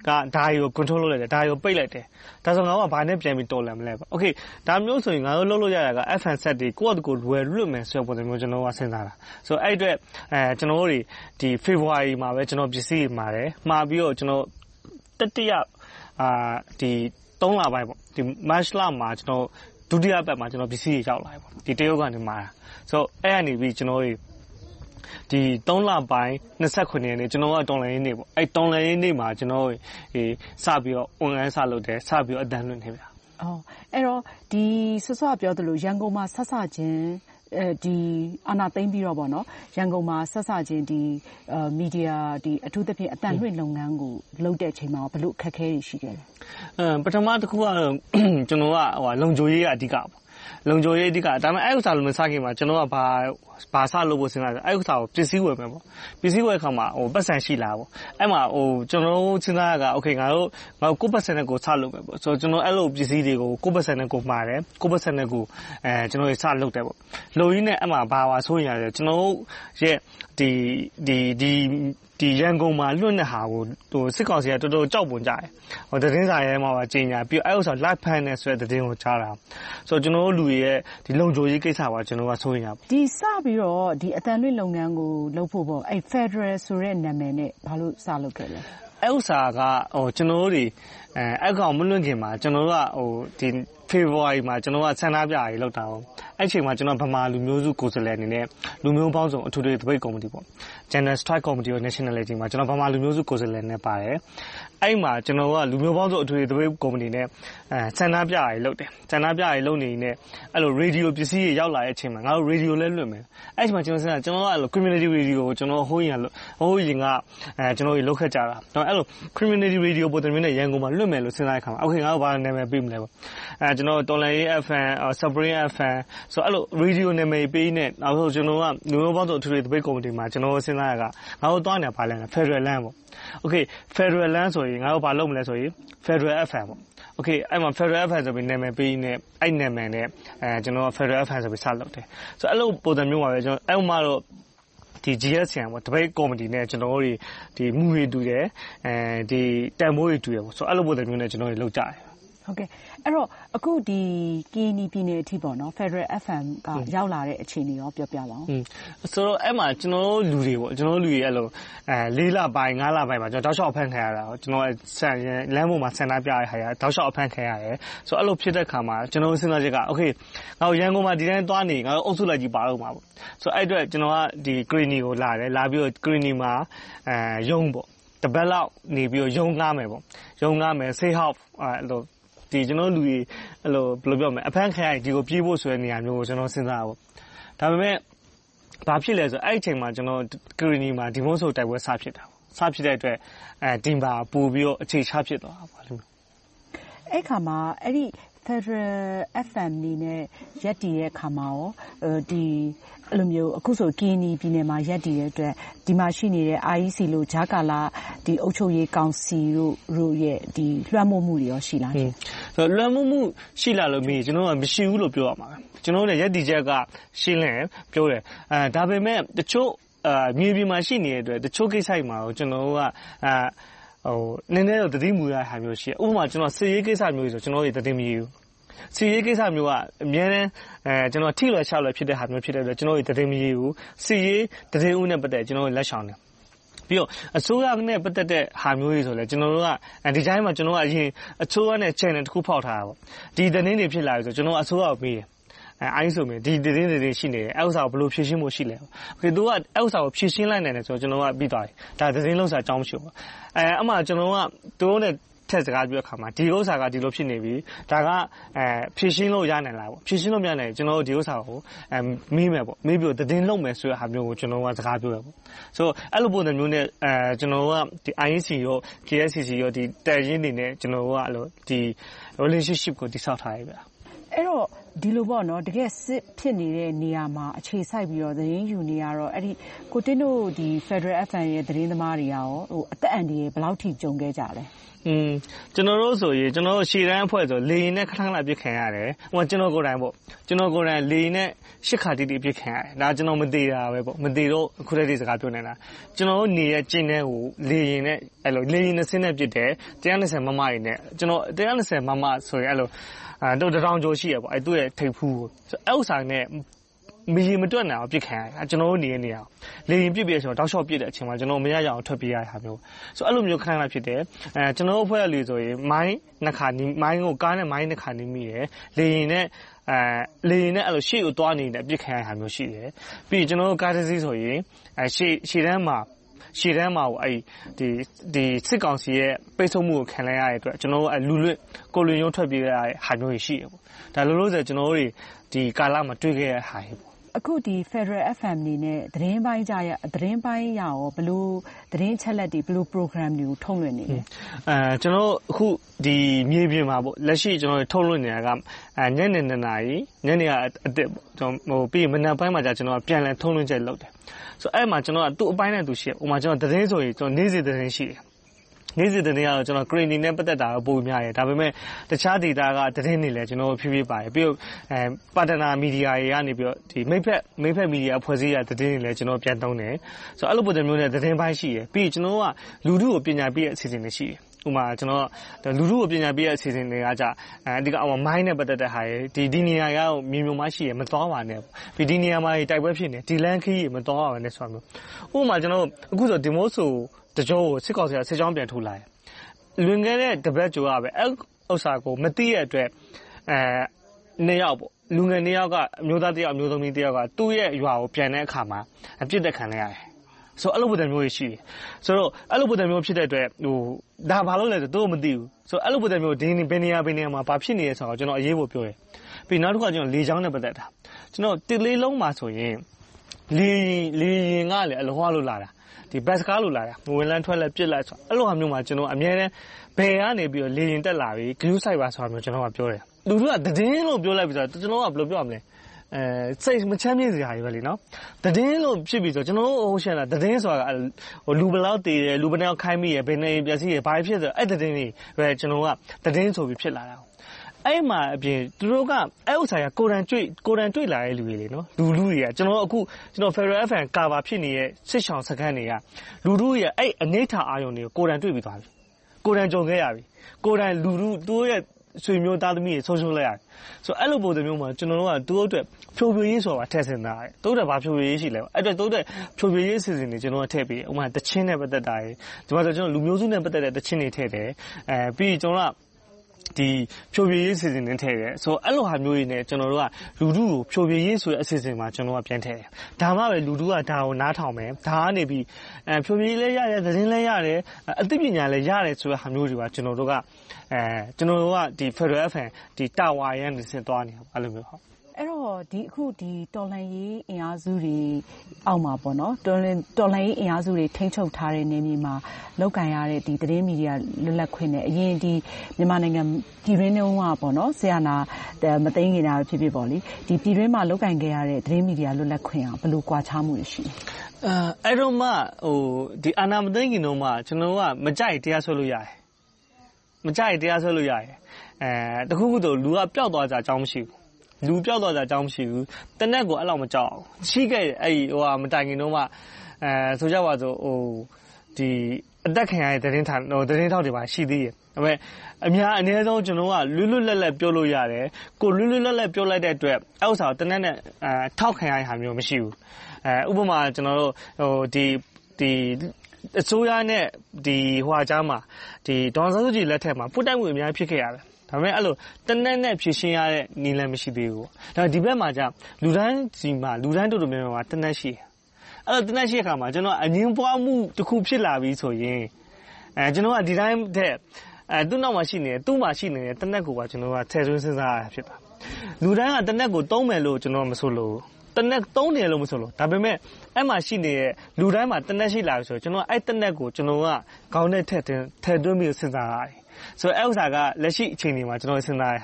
ကဒါရီကို control လုပ်လိုက်တယ်ဒါရီကိုပိတ်လိုက်တယ်ဒါဆိုငါတို့ကဘာနဲ့ပြန်ပြီးတော်လန်မလဲပေါ့ okay ဒါမျိုးဆိုရင်ငါတို့လုပ်လို့ရတာက F and set တွေကိုယ့်အကူလွယ်လွတ်မယ်ဆိုတဲ့ပုံစံမျိုးကျွန်တော်ကစဉ်းစားတာဆိုတော့အဲ့အတွက်အဲကျွန်တော်တို့တွေဒီ February မှာပဲကျွန်တော်ပစ္စည်းမှာတယ်မှာပြီးတော့ကျွန်တော်တတိယအာဒီသုံးလပိုင်းပေါ့ဒီ March လမှာကျွန်တော်ဒုတိယပတ်မှာကျွန်တော်ပစ္စည်းတွေရောက်လာပြီပေါ့ဒီတရုတ်ကနေမှာတာဆိုတော့အဲ့ကနေပြီးကျွန်တော်တွေဒီသုံးလပိုင်းနှစ်ခုနှစ်ရက်နေ့ကျွန်တော်ကတော်လိုင်းရင်းနေ့ပေါ့အဲ့တော်လိုင်းရင်းနေ့မှာကျွန်တော်ဒီစပြီးတော့ online စလုပ်တယ်စပြီးတော့အတန်းလွှင့်နေဗျာအော်အဲ့တော့ဒီဆွဆွပြောသလိုရန်ကုန်မှာဆက်ဆချင်းအဲဒီအာနာသိမ့်ပြီးတော့ပေါ့နော်ရန်ကုန်မှာဆက်ဆချင်းဒီမီဒီယာဒီအထူးသဖြင့်အတန်းလွှင့်လုပ်ငန်းကိုလုပ်တဲ့အချိန်မှာဘယ်လိုအခက်အခဲတွေရှိခဲ့လဲအမ်ပထမတစ်ခုကတော့ကျွန်တော်ကဟိုလုံခြုံရေးအဓိကပေါ့လုံခြုံရေးအဓိကဒါပေမဲ့အဲ့ဥစ္စာလိုမစခင်မှာကျွန်တော်ကဘာဘာစလုပ်ဖို့စဉ်းစားတယ်အဲ့ဥစ္စာကိုပစ္စည်းဝယ်မယ်ပေါ့ပစ္စည်းဝယ်ခါမှာဟိုပတ်စံရှိလားပေါ့အဲ့မှာဟိုကျွန်တော်တို့စဉ်းစားရတာโอเคငါတို့ငါတို့ကိုပတ်စံနဲ့ကိုစလုပ်မယ်ပေါ့ဆိုတော့ကျွန်တော်အဲ့လိုပစ္စည်းတွေကိုကိုပတ်စံနဲ့ကိုမှားတယ်ကိုပတ်စံနဲ့ကိုအဲကျွန်တော်တွေစလုပ်တယ်ပေါ့လုံရင်းနဲ့အဲ့မှာဘာဝါဆိုရင်ရတယ်ကျွန်တော်တို့ရဲ့ဒီဒီဒီဒီရန်ကုန်မှာလွတ်တဲ့ဟာကိုဟိုစစ်ကောင်စီကတော်တော်ကြောက်ပွန်ကြတယ်ဟိုသတင်းစာရဲမှာပါကြီးညာပြီးအဲ့ဥစ္စာ live ဖန်နေဆိုတဲ့သတင်းကိုကြားတာဆိုတော့ကျွန်တော်တို့လူတွေရဲ့ဒီလုံခြုံရေးကိစ္စပါကျွန်တော်ကစိုးရင်ရဒီစပြီးတော့ဒီအတန်လွင့်လုပ်ငန်းကိုလုပ်ဖို့ပေါ့အဲ့ Federal ဆိုတဲ့နာမည်နဲ့ဘာလို့စလုပ်ခဲ့လဲအဲ့ဥစ္စာကဟိုကျွန်တော်တို့တွေအဲအဲ့ကောင်မလွတ်ခင်မှာကျွန်တော်တို့ကဟိုဒီ February မှာကျွန်တော်ကဆန္ဒပြရေးလုပ်တာပေါ့အဲ့ချိန်မှာကျွန်တော်ဗမာလူမျိုးစုကိုယ်စားလှယ်အနေနဲ့လူမျိုးပေါင်းစုံအထူးသဖြင့်တပိတ်ကော်မတီပေါ့ Gender Strike Committee of Nationality မှာကျွန်တော်ဗမာလူမျိုးစုကိုယ်စားလှယ်နဲ့ပါတယ်အဲ့မှာကျွန်တော်ကလူမျိုးပေါင်းစုံအထူးသဖြင့်တပိတ်ကော်မတီနဲ့အဲဆန္ဒပြရေးလုပ်တယ်ဆန္ဒပြရေးလုပ်နေနေအဲ့လို radio ပစ္စည်းတွေရောက်လာတဲ့အချိန်မှာငါတို့ radio လဲလွှင့်မယ်အဲ့ချိန်မှာကျွန်တော်စဉ်းစားကျွန်တော်ကအဲ့လို community radio ကိုကျွန်တော်ဟိုးရင်ဟိုးရင်ကအဲကျွန်တော်ကြီးလုပ်ခဲ့ကြတာတော့အဲ့လို community radio ပုံစံမျိုးနဲ့ရန်ကုန်မှာလွှင့်မယ်လို့စဉ်းစားတဲ့အခါမှာ okay ငါတို့ဘာနာမည်ပေးမလဲပေါ့အဲကျွန်တော်တော်လန်ရေး F M Supreme F M ဆိုအဲ့လို radio နာမည်ပေးနေနောက်ဆုံးကျွန်တော်ကလူမျိုးပေါင်းစုံအထူးသဖြင့်တပိတ်ကော်မတီမှာကျွန်တော်စဉ်းစားရတာငါတို့သွားနေတာဘာလဲ Federal Land ပေါ့ okay Federal Land ဆိုရင်ငါတို့ဘာလုပ်မလဲဆိုရင် Federal F M ပေါ့ okay အဲ့မှာ Federal F M ဆိုပြီးနာမည်ပေးနေအဲ့နာမည်နဲ့အဲကျွန်တော်က Federal F M ဆိုပြီးစလုပ်တယ်ဆိုအဲ့လိုပုံစံမျိုးပါပဲကျွန်တော်အဲ့မှာတော့ဒီ G S C ပေါ့တပိတ်ကော်မတီနဲ့ကျွန်တော်တို့ဒီမူတွေတူတယ်အဲဒီတန်မိုးတွေတူတယ်ပေါ့ဆိုအဲ့လိုပုံစံမျိုးနဲ့ကျွန်တော်တို့လုပ်ကြတယ်ဟုတ်ကဲ့အဲ့တော့အခုဒီ ကရင်နီပြည်နယ်အထိပေါ့နော် Federal F M ကရောက်လာတဲ့အခြေအနေရောပြောပြပါဦး။ဆိုတော့အဲ့မှာကျွန်တော်တို့လူတွေပေါ့ကျွန်တော်တို့လူတွေအဲ့လိုအဲလေးလပိုင်းငါးလပိုင်းမှာကျွန်တော်တောက်လျှောက်ဖန်ခံရတာကျွန်တော်ဆန်လမ်းပေါ်မှာဆန္ဒပြရတဲ့ဟာရတောက်လျှောက်ဖန်ခံရတယ်။ဆိုတော့အဲ့လိုဖြစ်တဲ့ခါမှာကျွန်တော်စဉ်းစားချက်က okay ငါတို့ရန်ကုန်မှာဒီတိုင်းသွားနေငါတို့အုပ်စုလိုက်ကြီးပါတော့မှာပေါ့။ဆိုတော့အဲ့အတွက်ကျွန်တော်ကဒီကရင်နီကိုလာတယ်လာပြီးတော့ကရင်နီမှာအဲရုံးပေါ့တပတ်လောက်နေပြီးတော့ရုံးကားမယ်ပေါ့။ရုံးကားမယ် safe house အဲ့လိုဒီကျွန်တော်လူကြီးအဲ့လိုဘယ်လိုပြောမလဲအဖမ်းခံရဒီကိုပြေးဖို့ဆိုတဲ့နေရာမျိုးကိုကျွန်တော်စဉ်းစားတာပေါ့ဒါပေမဲ့ဘာဖြစ်လဲဆိုအဲ့အချိန်မှာကျွန်တော်ကရီနီမှာဒီမို့ဆိုတိုက်ပွဲစဖြစ်တာစဖြစ်တဲ့အတွက်အဲဒီမှာပို့ပြီးတော့အခြေချဖြစ်သွားတာပေါ့လို့အဲ့ခါမှာအဲ့ဒီ Federal F M နေနဲ့ရက်တည်တဲ့ခါမှာရောဒီအဲ့လိုမျိုးအခုဆိုကရင်နီပြည်နယ်မှာရက်တည်တဲ့အတွက်ဒီမှာရှိနေတဲ့ I E C လို့ဂျာကာလာဒီအုပ်ချုပ်ရေးကောင်စီတို့တို့ရဲ့ဒီလွှမ်းမိုးမှုတွေရောရှိလားရှင်။ဆိုတော့လွှမ်းမိုးမှုရှိလာလို့မင်းကျွန်တော်ကမရှိဘူးလို့ပြောရမှာပဲ။ကျွန်တော်တို့ရက်တည်ချက်ကရှင်းလင်းပြောတယ်။အဲဒါပေမဲ့တချို့အာမြေပြင်မှာရှိနေတဲ့အတွက်တချို့ကိစ္စတွေမှာကျွန်တော်တို့ကအာဟိုနည်းနည်းတော့တတိမူရဟာမျိုးရှိဥပမာကျွန်တော်စီရေးကိစ္စမျိုးဆိုကျွန်တော်တို့တတိမီဘူးစီရေးကိစ္စမျိုးကအများနဲ့အဲကျွန်တော်ထိလွယ်ချလွယ်ဖြစ်တဲ့ဟာမျိုးဖြစ်တဲ့အတွက်ကျွန်တော်တို့တတိမီဘူးစီရေးတတိဦးနဲ့ပတ်သက်ကျွန်တော်တို့လက်ဆောင်တယ်ပြီးတော့အစိုးရနဲ့ပတ်သက်တဲ့ဟာမျိုးတွေဆိုလဲကျွန်တော်တို့ကဒီတိုင်းမှာကျွန်တော်ကအရင်အစိုးရနဲ့ channel တစ်ခုဖောက်ထားတာပေါ့ဒီသတင်းတွေဖြစ်လာပြီဆိုကျွန်တော်အစိုးရကိုမေးတယ်အဲအိုင်းဆိုမြင်ဒီသတင်းတွေရှိနေတယ်အဲ့ဥစ္စာကိုဘယ်လိုဖြည့်ရှင်းဖို့ရှိလဲโอเคသူကအဲ့ဥစ္စာကိုဖြည့်ရှင်းလိုက်နိုင်တယ်ဆိုတော့ကျွန်တော်ကပြီးသွားပြီဒါသတင်းလုံးစာအကြောင်းမရှိဘူးအဲအမှကျွန်တော်ကသူတို့နဲ့ထက်စကားပြောခါမှာဒီဥစ္စာကဒီလိုဖြစ်နေပြီဒါကအဲဖြည့်ရှင်းလို့ရနိုင်လားပေါ့ဖြည့်ရှင်းလို့မရနိုင်ကျွန်တော်တို့ဒီဥစ္စာကိုအဲမေးမယ်ပေါ့မေးပြီးသတင်းလုံးမယ်ဆိုတဲ့ဟာမျိုးကိုကျွန်တော်ကစကားပြောရပေါ့ဆိုတော့အဲ့လိုပုံစံမျိုးနဲ့အဲကျွန်တော်ကဒီ I E C ရော K S C C ရောဒီတန်ရင်းနေနဲ့ကျွန်တော်ကအဲ့လိုဒီ relationship ကိုတိစောက်ထားရပြီအအဲ့တော့ဒီလိုပေါ့နော်တကယ်စစ်ဖြစ်နေတဲ့နေရာမှာအခြေစိုက်ပြီးတော့သတင်းယူနေရတော့အဲ့ဒီကိုတင်းတို့ဒီ Federal အက်ဖ်အမ် ရဲ့သတင်းသမားတွေရောဟိုအသက်အန္တရာယ်ဘယ်လောက်ထိကြုံခဲ့ကြလဲอืมကျွန်တော်တို့ဆိုရင်ကျွန်တော်တို့ရှေ့တန်းအဖွဲ့ဆိုလေရင်နဲ့ခဏခဏပြစ်ခံရတယ်ဟိုကျွန်တော်ကိုယ်တိုင်ပေါ့ကျွန်တော်ကိုယ်တိုင်လေရင်နဲ့ရှစ်ခါတိတိပြစ်ခံရတယ်ဒါကျွန်တော်မသေးတာပဲပေါ့မသေးတော့အခုတည်းကစကားပြောနေတာကျွန်တော်တို့နေရဲ့ကျင်းတဲ့ဟိုလေရင်နဲ့အဲ့လိုလေရင်နဲ့ဆင်းနဲ့ပြစ်တယ်one twentyမမကြီးနဲ့ကျွန်တော်one twentyမမဆိုရင်အဲ့လိုအဲတော့တောင်ကျော်ရှိရပေါ့အဲ့သူ့ရဲ့ထိပ်ဖူးအဲ့ဥစားနဲ့မီမတွက်နိုင်အောင်ပြစ်ခံရတယ်ကျွန်တော်တို့နေနေရအောင်လေရင်ပြစ်ပြဆိုတော့တောက်လျှောက်ပြစ်တဲ့အချိန်မှာကျွန်တော်မရရအောင်ထွက်ပြေးရတာမျိုးဆိုအဲ့လိုမျိုးခဏခဏဖြစ်တယ်အဲကျွန်တော်တို့အဖွဲ့လူဆိုရင်မိုင်းနှစ်ခါနီးမိုင်းကိုကားနဲ့မိုင်းနှစ်ခါနီးမိတယ်လေရင်နဲ့အဲလေရင်နဲ့အဲ့လိုရှေ့ကိုတွားနေတဲ့ပြစ်ခံရတာမျိုးရှိတယ်ပြီးကျွန်တော်တို့ကားတစ်စီးဆိုရင်အဲရှေ့ရှေ့တန်းမှာရှေ့တန်းမှာအဲ့ဒီဒီစစ်ကောင်စီရဲ့ပိတ်ဆို့မှုကိုခံလိုက်ရတဲ့အတွက်ကျွန်တော်တို့အလူလွတ်ကိုလွင်ရုံးထွက်ပြေးရတဲ့ဟာမျိုးရှိတယ်ပေါ့ဒါလို့လို့ဆိုကျွန်တော်တို့ဒီကာလမှာတွေ့ခဲ့ရတဲ့ဟာပေါ့အခုဒီ Federal အက်ဖ်အမ် နေနဲ့သတင်းပိုင်းကြရသတင်းပိုင်းရရောဘလို့သတင်းချက်လက်တွေဘလို့ program တွေကိုထုတ်လွှင့်နေလဲအဲကျွန်တော်အခုဒီမြေပြင်မှာပေါ့လက်ရှိကျွန်တော်ထုတ်လွှင့်နေတာကအဲညနေနှစ်နာရီညနေကအစ်ပေါ့ကျွန်တော်ဟိုပြီးမနက်ပိုင်းမှာじゃကျွန်တော်ပြန်လည်ထုတ်လွှင့်ချက်လုပ်တယ်ဆိုအဲ့မှာကျွန်တော်ကသူ့အပိုင်းနဲ့သူရှိတယ်ဥပမာကျွန်တော်သတင်းဆိုရင်ကျွန်တော်နေ့စဉ်သတင်းရှိတယ်နေ့စဉ်သတင်းကတော့ကျွန်တော် greening နဲ့ပတ်သက်တာတော့ပိုများတယ်ဒါပေမဲ့တခြား data ကသတင်းတွေလည်းကျွန်တော်ဖြည်းဖြည်းပါတယ်ပြီးတော့အဲ partner media တွေကနေပြီးတော့ဒီမိဖက်မိဖက် media ဖွဲ့စည်းရတဲ့သတင်းတွေလည်းကျွန်တော်ပြန်သုံးတယ်ဆိုတော့အဲ့လိုပုံစံမျိုးနဲ့သတင်းပိုင်းရှိတယ်ပြီးကျွန်တော်ကလူထုကိုပညာပေးတဲ့အစီအစဉ်တွေရှိတယ်ဥပမာကျွန်တော်လူထုကိုပညာပေးတဲ့အစီအစဉ်တွေကကြအဲဒီကအမှမိုင်းနဲ့ပတ်သက်တဲ့ဟာတွေဒီဒီနေရာရောက်မြေမြုံမရှိရမသွားပါနဲ့ပြီးဒီနေရာမှာတိုက်ပွဲဖြစ်နေဒီလန်ခီးမသွားပါနဲ့ဆိုတော့ဥပမာကျွန်တော်အခုဆိုဒီမိုးဆိုတကြောကိုစစ်ကောင်စီကစစ်ကြောင်းပြန်ထိုးလာတယ်လွန်ခဲ့တဲ့တပတ်ကျော်ကပဲအဲ့ဥစ္စာကိုမသိရတဲ့အတွက်အဲနှစ်ယောက်ပေါ့လူငယ်နှစ်ယောက်ကအမျိုးသားတစ်ယောက်အမျိုးသမီးတစ်ယောက်ကသူ့ရဲ့ရွာကိုပြန်တဲ့အခါမှာအပြစ်တက်ခံလိုက်ရတယ်ဆိုတော့အဲ့လိုပုံစံမျိုးရှိတယ်ဆိုတော့အဲ့လိုပုံစံမျိုးဖြစ်တဲ့အတွက်ဟိုဒါဘာလို့လဲဆိုတော့သူတို့မသိဘူးဆိုတော့အဲ့လိုပုံစံမျိုးဒီဘယ်နေရာဘယ်နေရာမှာဘာဖြစ်နေလဲဆိုတော့ကျွန်တော်အရေးပေါ်ပြောတယ်ပြီးနောက်တစ်ခါကျွန်တော်လေချောင်းနဲ့ပတ်သက်တာကျွန်တော်တစ်လေးလုံးမှာဆိုရင်လေလေရင်ကလည်းအလောဟွားလို့လာတာဒီဘတ်စကားလို့လာတာဝင်လန်းထွက်လက်ပြစ်လိုက်ဆိုအဲ့လိုဟာမျိုးမှာကျွန်တော်အများနဲ့ဘယ်ကနေပြီးတော့လေရင်တက်လာပြီး glue site ပါဆိုတာမျိုးကျွန်တော်ကပြောတယ်လူတို့ကသတင်းလို့ပြောလိုက်ပြီးဆိုတော့ကျွန်တော်ကဘယ်လိုပြောရမလဲအဲစိတ်မချမ်းမြေ့စရာတွေပဲလीနော်သတင်းလို့ဖြစ်ပြီးဆိုကျွန်တော်ဟိုရှင်းလာသတင်းဆိုတာဟိုလူဘလောက်တည်တယ်လူဘယ်လောက်ခိုင်းမိရယ်ဘယ်နေပျက်စီးရယ်ဘာဖြစ်ဆိုအဲ့သတင်းတွေပဲကျွန်တော်ကသတင်းဆိုပြီးဖြစ်လာတာအဲ့မှာအပြင်သူတို့ကအဲ့ဥစ္စာကကိုရန်တွေ့ကိုရန်တွေ့လာတဲ့လူတွေလေနော်လူလူတွေကကျွန်တော်အခုကျွန်တော် Federal အက်ဖ်အမ် ကာဗာဖြစ်နေတဲ့စစ်ဆောင်စခန်းတွေကလူလူရဲ့အဲ့အနိဋ္ဌာအာယုံတွေကိုကိုရန်တွေ့ပြီးသွားပြီကိုရန်ကြုံခဲ့ရပြီကိုရန်လူလူသူတို့ရဲ့ဆွေမျိုးသားသမီးတွေဆုံးရှုံးလိုက်ရတယ်ဆိုအဲ့လိုပုံစံမျိုးမှာကျွန်တော်တို့ကသူတို့အတွက်ဖြိုပြရေးဆိုတာထည့်စင်တာတယ်သူတို့ကဘာဖြိုပြရေးရှိလဲအဲ့အတွက်သူတို့ဖြိုပြရေးအစီအစဉ်တွေကျွန်တော်ကထည့်ပြီးဥပမာတချင်းနဲ့ပတ်သက်တာတွေဒီမှာဆိုကျွန်တော်လူမျိုးစုနဲ့ပတ်သက်တဲ့တချင်းတွေထည့်တယ်အဲပြီးကျွန်တော်ကဒီဖြိုပြရေးအစီအစဉ်နဲ့ထည့်တယ်ဆိုအဲ့လိုဟာမျိုးတွေနဲ့ကျွန်တော်တို့ကလူထုကိုဖြိုပြရေးဆိုတဲ့အစီအစဉ်မှာကျွန်တော်ကပြန်ထည့်တယ်ဒါမှပဲလူထုကဒါကိုနားထောင်မယ်ဒါကနေပြီးအဲဖြိုပြရေးလည်းရတယ်သတင်းလည်းရတယ်အသိပညာလည်းရတယ်ဆိုတဲ့ဟာမျိုးတွေကကျွန်တော်တို့ကအဲကျွန်တော်တို့ကဒီ Federal အက်ဖ်အမ် ဒီတာဝါရန်နေစသွားနေတာအဲ့လိုမျိုးဟုတ်အဲ့တော့ဒီအခုဒီတော်လှန်ရေးအင်အားစုတွေအောက်မှာပေါ့နော်တော်လှန်တော်လှန်ရေးအင်အားစုတွေထိန်းချုပ်ထားတဲ့နေမြေမှာလောက်ကန်ရတဲ့ဒီသတင်းမီဒီယာလွတ်လပ်ခွင့်နဲ့အရင်ဒီမြန်မာနိုင်ငံပြည်တွင်းတုန်းကပေါ့နော်ဆရာနာမသိငင်တာဖြစ်ဖြစ်ပေါ့လေဒီပြည်တွင်းမှာလောက်ကန်ခဲ့ရတဲ့သတင်းမီဒီယာလွတ်လပ်ခွင့်အောင်ဘယ်လိုကွာခြားမှုရှိလဲအဲအဲ့တော့မှဟိုဒီအာဏာမသိငင်တော့မှကျွန်တော်ကမကြိုက်တရားဆွဲလို့ရတယ်မကြိုက်တရားဆွဲလို့ရတယ်အဲတခုခုတော့လူကပျောက်သွားကြအကြောင်းမရှိဘူးလူပြောက်တော့တာအကြောင်းမရှိဘူးတနက်ကိုအဲ့လောက်မကြောက်အောင်ရှိခဲ့အဲ့ဟိုဟာမတိုင်ခင်တော့မှအဲဆိုကြပါစို့ဟိုဒီအသက်ခံရတဲ့သတင်းထောက်ဟိုသတင်းထောက်တွေပါရှိသေးတယ်ဒါပေမဲ့အများအနည်းဆုံးကျွန်တော်ကလွတ်လွတ်လပ်လပ်ပြောလို့ရတယ်ကိုလွတ်လွတ်လပ်လပ်ပြောလိုက်တဲ့အတွက်အဲ့ဥစ္စာတနက်နဲ့အဲထောက်ခံရတဲ့ဟာမျိုးမရှိဘူးအဲဥပမာကျွန်တော်တို့ဟိုဒီဒီအစိုးရနဲ့ဒီဟိုဟာကြားမှာဒီဒေါ်အောင်ဆန်းစုကြည်လက်ထက်မှာပုတ်တိုက်မှုအများကြီးဖြစ်ခဲ့ရတယ်ဒါပေမဲ့အဲ့လိုတနက်နဲ့ဖြည့်ရှင်းရတဲ့နီလန်မရှိသေးဘူး။ဒါဒီဘက်မှာじゃလူတိုင်းစီမှာလူတိုင်းတို့တို့များများတနက်ရှိ။အဲ့တော့တနက်ရှိတဲ့အခါမှာကျွန်တော်အငင်းပွားမှုတစ်ခုဖြစ်လာပြီဆိုရင်အဲကျွန်တော်ကဒီတိုင်းတဲ့အဲသူ့နောက်မှာရှိနေတယ်သူ့မှာရှိနေတဲ့တနက်ကိုပါကျွန်တော်ကထည့်သွင်းစဉ်းစားရဖြစ်တာ။လူတိုင်းကတနက်ကိုသုံးမယ်လို့ကျွန်တော်မဆိုလို့တနက်သုံးတယ်လို့မဆိုလို့ဒါပေမဲ့အဲ့မှာရှိနေတဲ့လူတိုင်းမှာတနက်ရှိလာပြီဆိုတော့ကျွန်တော်အဲ့တနက်ကိုကျွန်တော်ကခေါင်းနဲ့ထည့်သွင်းထည့်သွင်းပြီးစဉ်းစားရတယ်ဆိုတော့အဲ့ဥစ္စာကလက်ရှိအချိန်ဒီမှာကျွန်တော်စဉ်းစားရတာ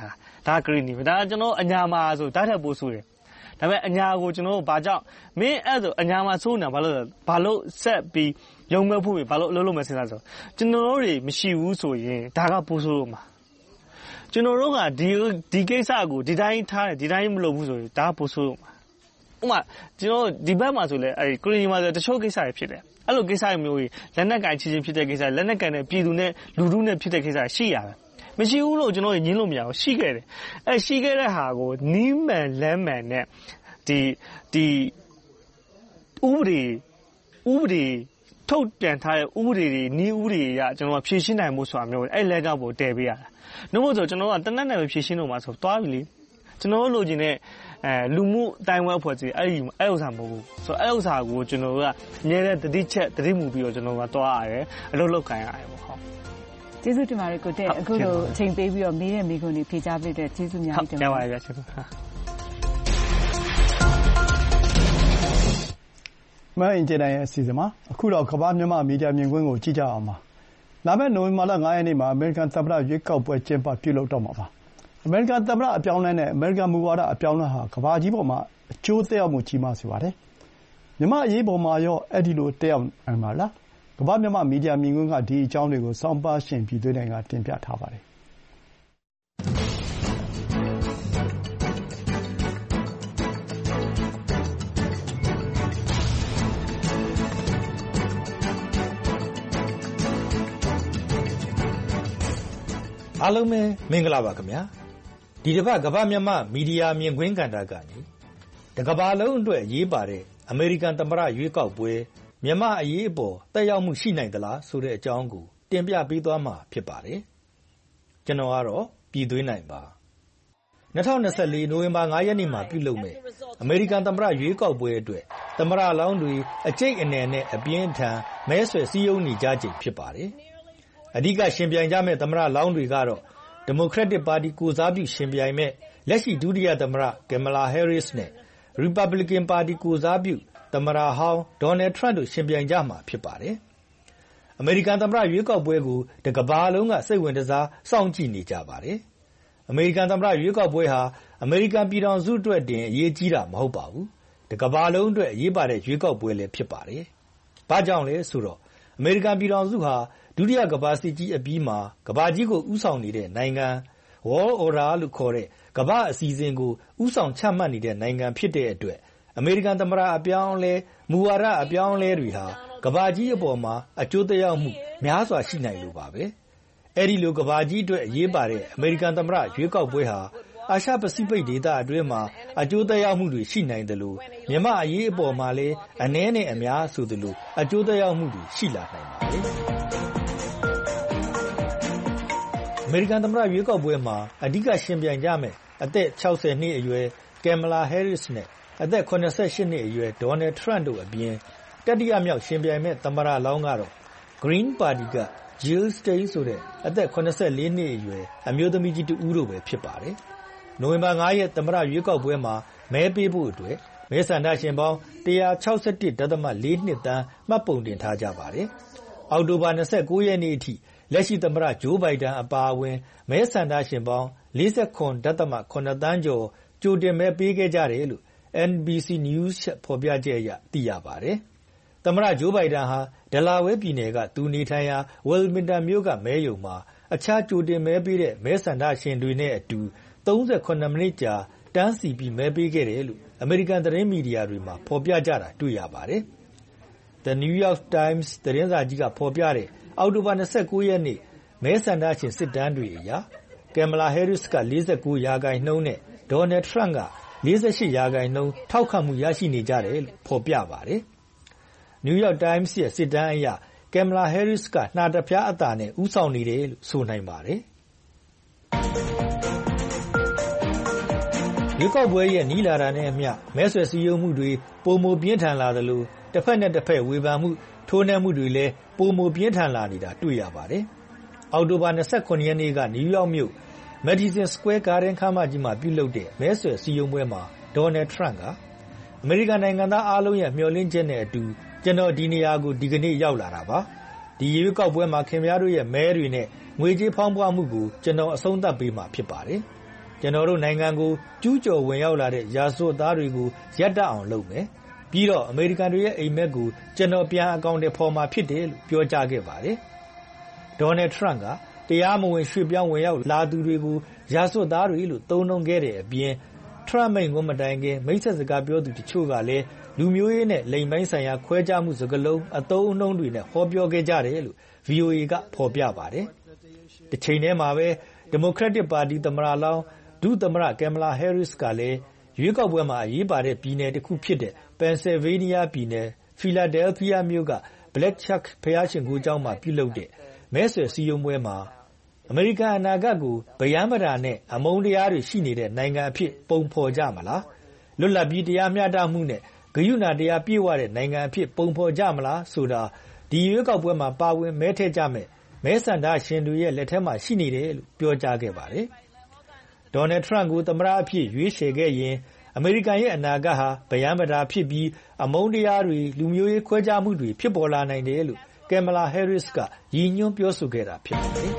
ဒါကဂရီနီပဲဒါကျွန်တော်အညာမှာဆိုဓာတ်ထက်ပိုဆိုးတယ်ဒါပေမဲ့အညာကိုကျွန်တော်ဘာကြောင့်မင်းအဲ့ဆိုအညာမှာဆိုးနေတာဘာလို့ဘာလို့ဆက်ပြီးရုံမဲ့ဖို့ဘာလို့အလုပ်လုပ်မယ်စဉ်းစားဆိုကျွန်တော်တို့တွေမရှိဘူးဆိုရင်ဒါကပိုဆိုးလို့မှာကျွန်တော်တို့ကဒီဒီကိစ္စကိုဒီတိုင်းထားတယ်ဒီတိုင်းမလုပ်ဘူးဆိုရင်ဒါကပိုဆိုးလို့မှာဥပမာကျွန်တော်ဒီဘက်မှာဆိုလဲအဲ့ဂရီနီမှာဆိုတချို့ကိစ္စတွေဖြစ်တယ်အဲ့လိုကိစ္စမျိုးကြီးလက်နက်ကင်ချင်းချင်းဖြစ်တဲ့ကိစ္စလက်နက်ကင်နဲ့ပြည်သူနဲ့လူထုနဲ့ဖြစ်တဲ့ကိစ္စရှိရတယ်မရှိဘူးလို့ကျွန်တော်ညင်းလို့မရဘူးရှိခဲ့တယ်အဲရှိခဲ့တဲ့ဟာကိုနီးမှန်လမ်းမှန်နဲ့ဒီဒီဥပဒေဥပဒေထုတ်ပြန်ထားတဲ့ဥပဒေတွေနီးဥပဒေရကျွန်တော်ဖြည့်ရှင်းနိုင်မှုဆိုတာမျိုးအဲ့လက်ကပေါ်တည်ပေးရတာနှုတ်ဆိုကျွန်တော်ကတနက်နဲ့ဖြည့်ရှင်းလို့မှာဆိုသွားပြီလေကျွန်တော်လိုချင်တဲ့အဲလူမှုတိုင်းဝဲအဖွဲ့ကြီးအဲ့ဒီအဲ့ဥစ္စာမဟုတ်ဘူးဆိုတော့အဲ့ဥစ္စာကိုကျွန်တော်ကအများနဲ့တတိချက်တတိမူပြီးတော့ကျွန်တော်ကသွားရတယ်အလုပ်လုပ်ခိုင်းရတယ်ပေါ့ဟုတ်ကျေးဇူးတင်ပါတယ်ကိုတဲ့အခုလိုအချိန်ပေးပြီးတော့မေးတဲ့မိကုန်းတွေဖြေချပေးတဲ့ကျေးဇူးများတင်ပါတယ်ဟုတ်ပါရဲ့ကျေးဇူးမအင်ဂျင်နီယာရဲ့အစီအစဉ်မှာအခုတော့ကမ္ဘာမြန်မာမီဒီယာမြင်ကွင်းကိုကြည့်ကြအောင်ပါလာမယ့်နိုဝင်ဘာလ၅ရက်နေ့မှာအမေရိကန်သမ္မတရွေးကောက်ပွဲကျင်းပပြုလုပ်တော့မှာပါအမေရိကန်သမ္မတအပြောင်းအလဲနဲ့အမေရိကန်မူဝါဒအပြောင်းအလဲဟာကမ္ဘာကြီးပေါ်မှာအကျိုးသက်ရောက်မှုကြီးမားစေပါတယ်မြန်မာအရေးပေါ်မှာရောအဲ့ဒီလိုသက်ရောက်နိုင်ပါလားကမ္ဘာမြန်မာမီဒီယာမြင်ကွင်းကဒီအကြောင်းတွေကိုစောင့်ပါရှင်ပြည်သွေးနိုင်ငံကတင်ပြထားပါတယ်အားလုံးပဲမင်္ဂလာပါခင်ဗျာဒီတစ်ပတ်ကမ္ဘာမြန်မာမီဒီယာမြင်ကွင်းကဏ္ဍကနေတကမ္ဘာလုံးအတွက်ရေးပါတဲ့အမေရိကန်သမ္မတရွေးကောက်ပွဲမြန်မာအရေးအပေါ်တက်ရောက်မှုရှိနိုင်သလားဆိုတဲ့အကြောင်းကိုတင်ပြပေးသွားမှာဖြစ်ပါတယ်ကျွန်တော်ကတော့ပြည်သွင်းနိုင်ပါ၂၀၂၄နိုဝင်ဘာ၅ရက်နေ့မှာပြုလုပ်မယ်အမေရိကန်သမ္မတရွေးကောက်ပွဲအတွက်သမ္မတလောင်းတွေအကျိတ်အနယ်နဲ့အပြင်းထန်မဲဆွယ်စည်းရုံးနေကြချိန်ဖြစ်ပါတယ်အဓိကရှင်ပြိုင်ကြမဲ့သမ္မတလောင်းတွေကတော့ဒီမိုကရက်တစ်ပါတီကိုစားပြုရှင်ပြိုင်မဲ့လက်ရှိဒုတိယသမ္မတကင်မလာဟဲရစ်နဲ့ရီပတ်ဘလီကန်ပါတီကိုစားပြုသမ္မတဟောင်းဒေါ်နယ်ထရန့်တို့ရှင်ပြိုင်ကြမှာဖြစ်ပါတယ်အမေရိကန်သမ္မတရွေးကောက်ပွဲကိုတကမ္ဘာလုံးကစိတ်ဝင်စားစောင့်ကြည့်နေကြပါတယ်အမေရိကန်သမ္မတရွေးကောက်ပွဲဟာအမေရိကန်ပြည်ထောင်စုအတွက်တင်အရေးကြီးတာမဟုတ်ပါဘူးတကမ္ဘာလုံးအတွက်အရေးပါတဲ့ရွေးကောက်ပွဲလည်းဖြစ်ပါတယ်ဘာကြောင့်လဲဆိုတော့အမေရိကန်ပြည်ထောင်စုဟာဒုတိယကမ္ဘာစစ်ကြီးအပြီးမှာကမ္ဘာကြီးကိုဥဆောင်နေတဲ့နိုင်ငံ World Order လို့ခေါ်တဲ့ကမ္ဘာအစီအစဉ်ကိုဥဆောင်ချမှတ်နေတဲ့နိုင်ငံဖြစ်တဲ့အတွက်အမေရိကန်သမ္မတအပြောင်းအလဲမူဝါဒအပြောင်းအလဲတွေဟာကမ္ဘာကြီးအပေါ်မှာအကျိုးသက်ရောက်မှုများစွာရှိနိုင်လို့ပါပဲအဲဒီလိုကမ္ဘာကြီးအတွက်အရေးပါတဲ့အမေရိကန်သမ္မတရွေးကောက်ပွဲဟာအာရှပစိဖိတ်ဒေသအတွင်းမှာအကျိုးသက်ရောက်မှုတွေရှိနိုင်တယ်လို့မြန်မာအရေးအပေါ်မှာလည်းအနည်းနဲ့အများဆိုသလိုအကျိုးသက်ရောက်မှုတွေရှိလာနိုင်ပါတယ်အမေရိကန်သမ္မတရွေးကောက်ပွဲမှာအဓိကရှင်ပြိုင်ကြမယ်အသက်၆၀နှစ်အရွယ်ကင်မလာဟဲရစ်နဲ့အသက်၇၈နှစ်အရွယ်ဒေါ်နယ်ထရန့်တို့အပြင်တတိယမြောက်ရှင်ပြိုင်မဲ့သမ္မတလောင်းကတော့ Green Party က Jill Stein ဆိုတဲ့အသက်၇၄နှစ်အရွယ်အမျိုးသမီးကြီးတူဦးတို့ပဲဖြစ်ပါတယ်။နိုဝင်ဘာ၅ရက်သမ္မတရွေးကောက်ပွဲမှာမဲပေးဖို့အတွက်မဲဆန္ဒရှင်ပေါင်း၁၆၁ ဒသမ၄၂သန်းမှတ်ပုံတင်ထားကြပါတယ်။အောက်တိုဘာ၂၉ရက်နေ့အထိလက်ရှိသမ္မတဂျိုးဘိုင်ဒန်အပါအဝင်မဲဆန္ဒရှင်ပေါင်း၄၇ ဒသမ၇သန်းကျော်ကြိုတင်မဲပေးခဲ့ကြတယ်လို့ N B C News ဖော်ပြချက်အရသိရပါတယ်။သမ္မတဂျိုးဘိုင်ဒန်ဟာဒလာဝဲပြည်နယ်ကသူနေထိုင်ရာဝယ်လ်မင်တန်မြို့ကမဲရုံမှာအခြားကြိုတင်မဲပေးတဲ့မဲဆန္ဒရှင်တွေနဲ့အတူ၃၇မိနစ်ကြာတန်းစီပြီးမဲပေးခဲ့တယ်လို့အမေရိကန်သတင်းမီဒီယာတွေမှာဖော်ပြကြတာတွေ့ရပါတယ်။ The New York Times သတင်းစာကြီးကဖော်ပြတဲ့အောက်တိုဘာ၂၉ရက်နေ့မဲဆန္ဒရှင်စစ်တမ်းတွေအရကင်မလာဟဲရစ်က၄၉ရာခိုင်နှုန်းနဲ့ဒေါ်နယ်ထရန့်က၄၈ရာခိုင်နှုန်းထောက်ခံမှုရရှိနေကြတယ်လို့ဖော်ပြပါတယ်။ New York Times ရဲ့စစ်တမ်းအရကင်မလာဟဲရစ်ကနှာတစ်ဖျားအသာနဲ့ဦးဆောင်နေတယ်လို့ဆိုနိုင်ပါတယ်။ရွေးကောက်ပွဲရဲ့နီးလာတာနဲ့အမျှမဲဆွယ်စည်းရုံးမှုတွေပိုမိုပြင်းထန်လာသလိုတစ်ဖက်နဲ့တစ်ဖက်ဝေဖန်မှုထိုးနှက်မှုတွေလည်းပိုမိုပြင်းထန်လာနေတာတွေ့ရပါတယ်။အောက်တိုဘာ၂၇ရက်နေ့ကနယူးယောက်မြို့ Madison Square Garden ခန်းမကြီးမှာပြုလုပ်တဲ့မဲဆွယ်စည်းရုံးပွဲမှာဒေါ်နယ်ထရန့်ကအမေရိကန်နိုင်ငံသားအားလုံးရဲ့မျှော်လင့်ချက်နဲ့အတူကျွန်တော်ဒီနေရာကိုဒီကနေ့ရောက်လာတာပါ။ဒီရွေးကောက်ပွဲမှာခင်ဗျားတို့ရဲ့မဲတွေနဲ့ငွေကြေးဖောင်းပွားမှုကိုကျွန်တော်အဆုံးသတ်ပေးမှာဖြစ်ပါတယ်။ကျွန်တော်တို့နိုင်ငံကိုကျူးကျော်ဝင်ရောက်လာတဲ့ရာဇဝတ်သားတွေကိုရပ်တန့်အောင်လုပ်မယ်ပြီးတော့အမေရိကန်တွေရဲ့အိမ်မက်ကိုကျွန်တော်ပြန်အကောင့်တွေဖော်မှာဖြစ်တယ်လို့ပြောကြားခဲ့ပါတယ်ဒေါ်နယ်ထရန့်ကတရားမဝင်ရွှေ့ပြောင်းဝင်ရောက်လာသူတွေကိုရာဇဝတ်သားတွေလို့သုံးနှုန်းခဲ့တဲ့အပြင်ထရန့်မိန့်ခွန်းမတိုင်ခင်မိတ်ဆက်စကားပြောသူတချို့ကလည်းလူမျိုးရေးနဲ့လိင်ပိုင်းဆိုင်ရာခွဲခြားမှုစကားလုံးအသုံးအနှုန်းတွေနဲ့ဟောပြောခဲ့ကြတယ်လို့ ဗွီအိုအေ ကဖော်ပြပါတယ်။တစ်ချိန်တည်းမှာပဲဒီမိုကရက်တစ်ပါတီသမ္မတလောင်းဒုသမ္မတကင်မလာဟဲရစ်ကလည်းရွေးကောက်ပွဲမှာအရေးပါတဲ့ပြည်နယ်တစ်ခုဖြစ်တဲ့ပန်ဆယ်ဗေးနီးယားပြည်နယ်ဖီလာဒဲလ်ဖီးယားမြို့က Black Chuck ဘုရားရှင်ကိုကျောင်းမှာပြုလုပ်တဲ့မဲဆွယ်စည်းရုံးပွဲမှာအမေရိကန်အနာဂတ်ကိုဗျမ်းမတာနဲ့အမုန်းတရားတွေရှိနေတဲ့နိုင်ငံအဖြစ်ပုံဖော်ကြမလားလွတ်လပ်ပြီးတရားမျှတမှုနဲ့ဂရုဏာတရားပြည့်ဝတဲ့နိုင်ငံအဖြစ်ပုံဖော်ကြမလားဆိုတာဒီရွေးကောက်ပွဲမှာပါဝင်မဲထည့်ကြမယ်မဲဆန္ဒရှင်တွေရဲ့လက်ထက်မှာရှိနေတယ်လို့ပြောကြားခဲ့ပါတယ်ဒေါ်နယ်ထရန့်ကိုသမ္မတအဖြစ်ရွေးချယ်ခဲ့ရင်အမေရိကန်ရဲ့အနာဂတ်ဟာဗျမ်းမတာဖြစ်ပြီးအမုန်းတရားတွေလူမျိုးရေးခွဲခြားမှုတွေဖြစ်ပေါ်လာနိုင်တယ်လို့ကင်မလာဟဲရစ်ကရည်ညွှန်းပြောဆိုခဲ့တာဖြစ်ပါတယ်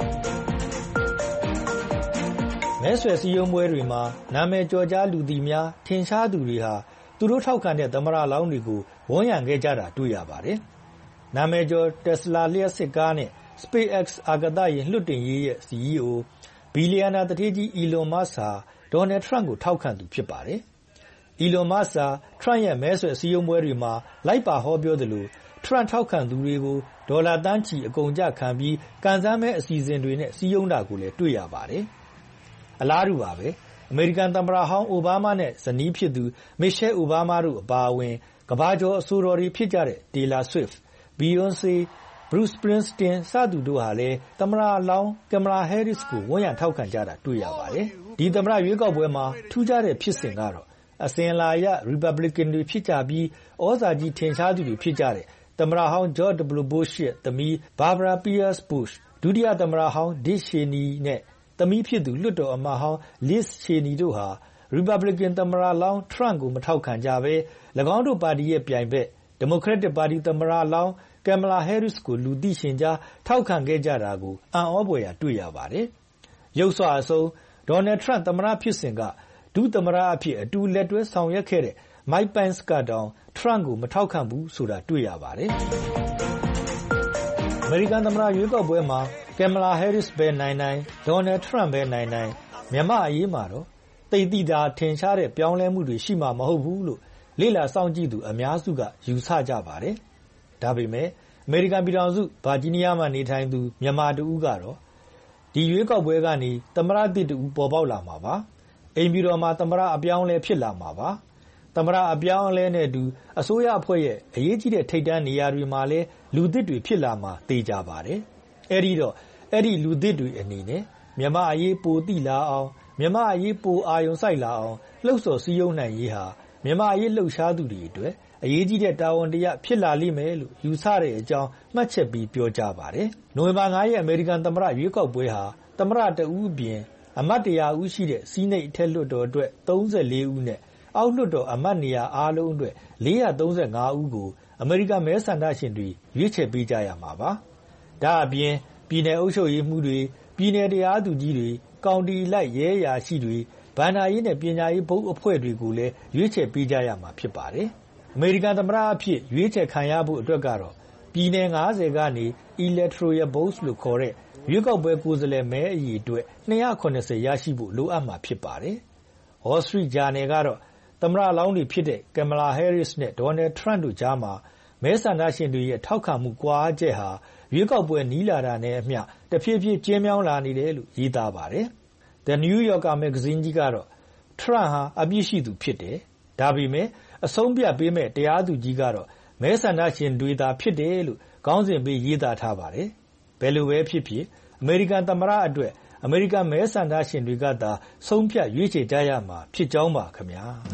မဲဆွယ်စည်းရုံးပွဲတွေမှာနာမည်ကျော်ကြားလူသိများထင်ရှားသူတွေဟာသူတို့ထောက်ခံတဲ့သမ္မတလောင်းတွေကိုဝန်းရံခဲ့ကြတာတွေ့ရပါတယ်။နာမည်ကျော် Tesla လျှပ်စစ်ကားနဲ့ SpaceX အာကာသယာဉ်လွှတ်တင်ရေးရဲ့ စီ အီ အို ဘီလီယံနာသူဌေးကြီး Elon Musk ဟာဒေါ်နယ်ထရန့်ကိုထောက်ခံသူဖြစ်ပါတယ်။ Elon Musk ဟာထရန့်ရဲ့မဲဆွယ်စည်းရုံးပွဲတွေမှာလိုက်ပါဟောပြောသလိုထရန့်ထောက်ခံသူတွေကိုဒေါ်လာသန်းချီအကုန်အကျခံပြီးကံစမ်းမဲအစီအစဉ်တွေနဲ့စည်းရုံးတာကိုလည်းတွေ့ရပါတယ်။အလားတူပါပဲအမေရိကန်သမ္မတဟောင်းအိုဘားမားနဲ့ဇနီးဖြစ်သူမစ်ရှဲအိုဘားမားတို့အပါအဝင်ကမ္ဘာကျော်အဆိုတော်တွေဖြစ်ကြတဲ့ Taylor Swift, Beyonce, Bruce Springsteen စသူတို့ဟာလည်းသမ္မတလောင်းကင်မလာဟဲရစ်ကိုဝန်းရံထောက်ခံကြတာတွေ့ရပါတယ်။ဒီသမ္မတရွေးကောက်ပွဲမှာထူးခြားတဲ့ဖြစ်စဉ်ကတော့အစဉ်အလာအရ Republican တွေဖြစ်ကြပြီးဩဇာကြီးထင်ရှားသူတွေဖြစ်ကြတဲ့သမ္မတဟောင်း George W. Bush ရဲ့သမီး Barbara Pierce Bush, ဒုတိယသမ္မတဟောင်း Dick Cheney နဲ့သမီးဖြစ်သူလွှတ်တော်အမတ်ဟောင်း Liz Cheney တို့ဟာ Republican သမ္မတလောင်းထရန့်ကိုမထောက်ခံကြဘဲ၎င်းတို့ပါတီရဲ့ပြိုင်ဘက် Democratic ပါတီသမ္မတလောင်းကင်မလာဟဲရစ်ကိုလူသိရှင်ကြားထောက်ခံခဲ့ကြတာကိုအံ့ဩဖွယ်ရာတွေ့ရပါတယ်။ရုပ်စွအဆုံးဒေါ်နယ်ထရန့်သမ္မတဖြစ်စဉ်ကဒုသမ္မတအဖြစ်အတူလက်တွဲဆောင်ရွက်ခဲ့တဲ့ Mike Pence ကတောင်ထရန့်ကိုမထောက်ခံဘူးဆိုတာတွေ့ရပါတယ်။အမေရိကန်သမ္မတရွေးကောက်ပွဲမှာကင်မလာဟဲရစ်ပဲနိုင်နိုင်ဒေါ်နယ်ထရန့်ပဲနိုင်နိုင်မြန်မာအရေးမှာတော့သိသိသာထင်ရှားတဲ့ပြောင်းလဲမှုတွေရှိမှာမဟုတ်ဘူးလို့လေ့လာစောင့်ကြည့်သူအများစုကယူဆကြပါတယ်။ဒါပေမဲ့အမေရိကန်ပြည်ထောင်စုဗာဂျီးနီးယားမှာနေထိုင်သူမြန်မာတဦးကတော့ဒီရွေးကောက်ပွဲကနေသမ္မတသစ်တူပေါ်ပေါက်လာမှာပါ။အိမ်ပြည်တော်မှာသမ္မတအပြောင်းလဲဖြစ်လာမှာပါ။သမ္မတအပြောင်းလဲနဲ့အတူအစိုးရအဖွဲ့ရဲ့အရေးကြီးတဲ့ထိပ်တန်းနေရာတွေမှာလည်းလူသစ်တွေဖြစ်လာမှာသိကြပါတယ်။အဲဒီတော့အဲ့ဒီလူသစ်တွေအနေနဲ့မြန်မာအရေးပိုသိလာအောင်မြန်မာအရေးပိုအာရုံစိုက်လာအောင်လှုပ်ဆော်စည်းရုံးနိုင်ရေးဟာမြန်မာအရေးလှုပ်ရှားသူတွေအတွက်အရေးကြီးတဲ့တာဝန်တရားဖြစ်လာလိမ့်မယ်လို့ယူဆတဲ့အကြောင်းမှတ်ချက်ပြီးပြောကြားပါတယ်။နိုဝင်ဘာငါးရက်အမေရိကန်သမ္မတရွေးကောက်ပွဲဟာသမ္မတတဦးအပြင်အမတ်တရာဦးရှိတဲ့စီးနိတ်အထက်လွှတ်တော်အတွက်သုံးဆယ်လေးဦးနဲ့အောက်လွှတ်တော်အမတ်နေရာအားလုံးအတွက်လေးရာသုံးဆယ်ငါးဦးကိုအမေရိကန်မဲဆန္ဒရှင်တွေရွေးချယ်ပေးကြရမှာပါ။ဒါအပြင်ပြည်내အုပ်ချုပ်ရေးမှုတွေပြည်내တရားသူကြီးတွေကောင်တီလိုက်ရဲရာရှိတွေဗန္ဒာရေးနဲ့ပညာရေးဘုတ်အဖွဲ့တွေကိုလည်းရွေးချယ်ပေးကြရမှာဖြစ်ပါတယ်။အမေရိကန်သမ္မတအဖြစ်ရွေးချယ်ခံရဖို့အတွက်ကတော့ပြည်내ငါးဆယ်ကနေ electoral votes လို့ခေါ်တဲ့ရွေးကောက်ပွဲကိုယ်စားလှယ်မဲအရေအတွက်နှစ်ရာခုနှစ်ဆယ်ရရှိဖို့လိုအပ်မှာဖြစ်ပါတယ်။ Wall Street Journal ကတော့သမ္မတလောင်းတွေဖြစ်တဲ့ကင်မလာဟဲရစ်နဲ့ဒေါ်နယ်ထရန့်တို့ကြားမှာမဲဆန္ဒရှင်တွေရဲ့ထောက်ခံမှုကွာဟချက်ဟာရွေးကောက်ပွဲနီးလာတာနဲ့အမျှတဖြည်းဖြည်းကျဉ်းမြောင်းလာနေတယ်လို့ရေးသားပါတယ်။ The New Yorker မဂ္ဂဇင်းကြီးကတော့ထရန့်ဟာအပြစ်ရှိသူဖြစ်တယ်။ဒါပေမဲ့အဆုံးဖြတ်ပေးမဲ့တရားသူကြီးကတော့မဲဆန္ဒရှင်တွေသာဖြစ်တယ်လို့ခေါင်းစဉ်ပေးရေးသားထားပါတယ်။ဘယ်လိုပဲဖြစ်ဖြစ်အမေရိကန်သမ္မတအတွက်အမေရိကန်မဲဆန္ဒရှင်တွေကသာဆုံးဖြတ်ရွေးချယ်ကြရမှာဖြစ်ကြောင်းပါခင်ဗျာ။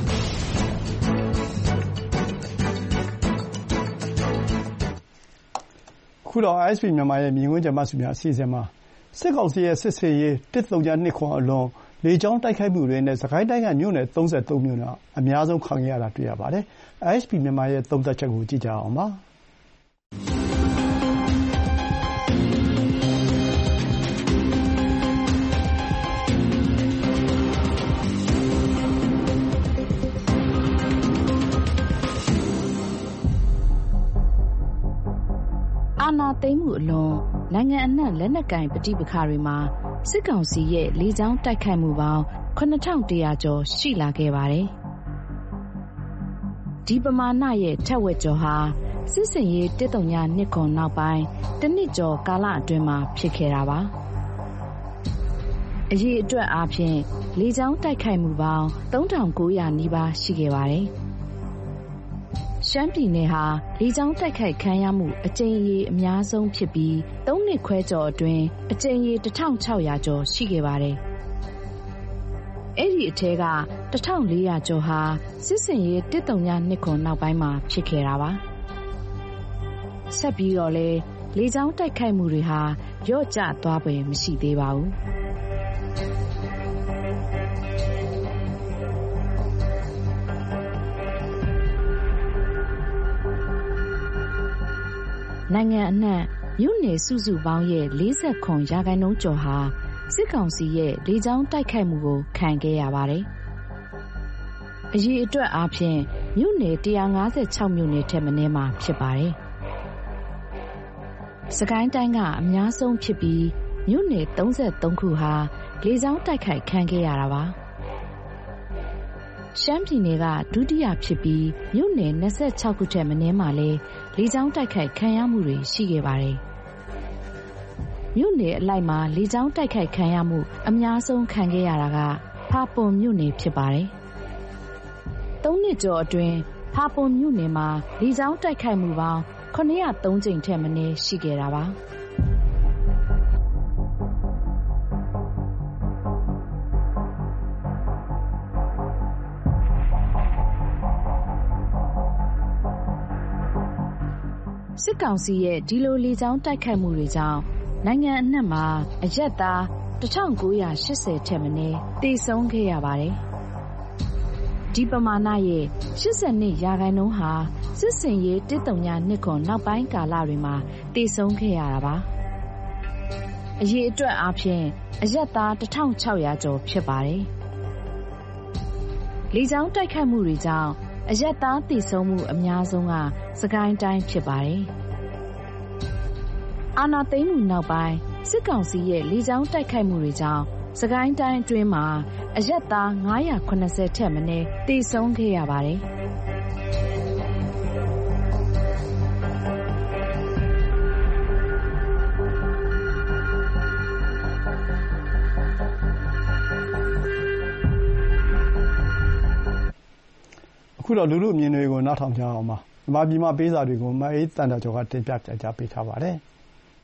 ခုတော့ အိုင် အက်စ် ပီ မြန်မာရဲ့မြင်ကွင်းကျမစုများအစီအစဉ်မှာစစ်ကောင်စီရဲ့စစ်ဆေးရေးတစ်သုံးနှစ်ခွန်အလွန်လေကြောင်းတိုက်ခိုက်မှုတွေနဲ့စကိုင်းတိုင်းကမြို့နယ်သုံးဆယ်သုံးမြို့နယ်အများဆုံးခံရတာတွေ့ရပါတယ်။ အိုင် အက်စ် ပီ မြန်မာရဲ့သုံးသပ်ချက်ကိုကြည့်ကြအောင်ပါ။ဏာသိမ်းမှုအလွန်နိုင်ငံအနှံ့လက်နက်ကိုင်ပဋိပက္ခတွေမှာစစ်ကောင်စီရဲ့လေကြောင်းတိုက်ခိုက်မှုပေါင်းခုနှစ်ထောင်တစ်ရာကျော်ရှိလာခဲ့ပါတယ်။ဒီပမာဏရဲ့ထက်ဝက်ကျော်ဟာစစ်စင်ရေးတစ်တုံညာနှစ်ခွန်နောက်ပိုင်းတစ်နှစ်ကျော်ကာလအတွင်းမှာဖြစ်ခဲ့တာပါ။အရေးအတွက်အားဖြင့်လေကြောင်းတိုက်ခိုက်မှုပေါင်းသုံးထောင်ကိုးရာနီးပါးရှိခဲ့ပါတယ်။ရှမ်းပြည်နယ်ဟာလေကြောင်းတိုက်ခိုက်ခံရမှုအကြိမ်ရေအများဆုံးဖြစ်ပြီးသုံးနှစ်ခွဲကျော်အတွင်းအကြိမ်ရေတစ်ထောင်ခြောက်ရာကျော်ရှိခဲ့ပါတယ်။အဲ့ဒီအထက်ကတစ်ထောင်လေးရာကျော်ဟာစစ်စင်ရေးတစ်တုံညာနှစ်ခွန်နောက်ပိုင်းမှာဖြစ်ခဲ့တာပါ။ဆက်ပြီးတော့လေလေကြောင်းတိုက်ခိုက်မှုတွေဟာရော့ကျသွားပဲမရှိသေးပါဘူး။နိုင်ငံအနှံ့မြို့နယ်စုစုပေါင်းရဲ့၄၀ခုရာခိုင်နှုန်းကျော်ဟာစစ်ကောင်စီရဲ့လေကြောင်းတိုက်ခိုက်မှုကိုခံခဲ့ရပါတယ်။အရေးအတွက်အားဖြင့်မြို့နယ်၁၅၆မြို့နယ်ထက်မနည်းမှာဖြစ်ပါတယ်။စကိုင်းတိုင်းကအများဆုံးဖြစ်ပြီးမြို့နယ်၃၃ခုဟာလေကြောင်းတိုက်ခိုက်ခံခဲ့ရတာပါ။ရှမ်းပြည်နယ်ကဒုတိယဖြစ်ပြီးမြို့နယ်၂၆ခုထက်မနည်းမှာလည်းလေကြောင်းတိုက်ခိုက်ခံရမှုတွေရှိခဲ့ပါတယ်။မြို့နယ်အလိုက်မှာလေကြောင်းတိုက်ခိုက်ခံရမှုအများဆုံးခံခဲ့ရတာကဖာပွန်မြို့နယ်ဖြစ်ပါတယ်။သုံးနှစ်ကျော်အတွင်းဖာပွန်မြို့နယ်မှာလေကြောင်းတိုက်ခိုက်မှုပေါင်းခုနှစ်ရာသုံးကြိမ်ထက်မနည်းရှိခဲ့တာပါ။စစ်ကောင်စီရဲ့ဒီလိုလေကြောင်းတိုက်ခိုက်မှုတွေကြောင့်နိုင်ငံအနှံ့မှာအရပ်သားတစ်ထောင်ကိုးရာရှစ်ဆယ်ထက်မနည်းသေဆုံးခဲ့ရပါတယ်။ဒီပမာဏရဲ့ရှစ်ဆယ်နှစ်ရာခိုင်နှုန်းဟာစစ်စင်ရေးတစ်တုံညာနှစ်ခွန်နောက်ပိုင်းကာလတွေမှာသေဆုံးခဲ့ရတာပါ။အရေးအတွက်အားဖြင့်အရပ်သားတစ်ထောင်ခြောက်ရာကျော်ဖြစ်ပါတယ်။လေကြောင်းတိုက်ခိုက်မှုတွေကြောင့်အရပ်သားသေဆုံးမှုအများဆုံးကစကိုင်းတိုင်းဖြစ်ပါတယ်။အာဏာသိမ်းမှုနောက်ပိုင်းစစ်ကောင်စီရဲ့လေကြောင်းတိုက်ခိုက်မှုတွေကြောင့်စကိုင်းတိုင်းအတွင်းမှာအရပ်သားငါးရာခုနှစ်ဆယ်ထက်မနည်းသေဆုံးခဲ့ရပါတယ်။အခုတော့လူလူအမြင်တွေကိုနားထောင်ကြအောင်ပါ။မြန်မာပြည်မှာပေးစာတွေကိုမအေးတန်တာကျော်ကတင်ပြပြကြပေးထားပါတယ်။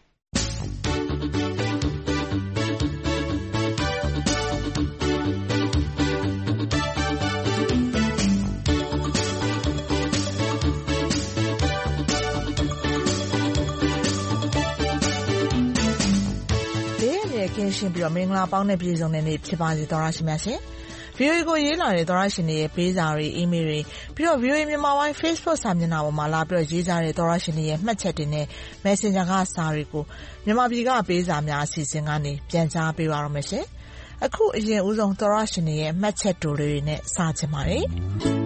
ကင်းရှင်းပြီးတော့မင်္ဂလာပေါင်းနဲ့ပြည့်စုံတဲ့နေ့ဖြစ်ပါစေသောရရှိမြတ်ရှင်။ဗီအိုအေ ကိုရေးလာတဲ့သောရရှင်တွေရဲ့ပေးစာတွေအီးမေးလ်တွေပြီးတော့ ဗီအိုအေ မြန်မာပိုင်း Facebook စာမျက်နှာပေါ်မှာလာပြီးတော့ရေးကြတဲ့သောရရှင်တွေရဲ့မှတ်ချက်တွေနဲ့ Messenger ကစာတွေကိုမြန်မာပြည်ကပေးစာများအစီအစဉ်ကနေပြန်ကြားပေးပါရမယ်ရှင်။အခုအရင်ဦးဆုံးသောရရှင်တွေရဲ့မှတ်ချက်တိုလေးတွေနဲ့စချင်ပါတယ်။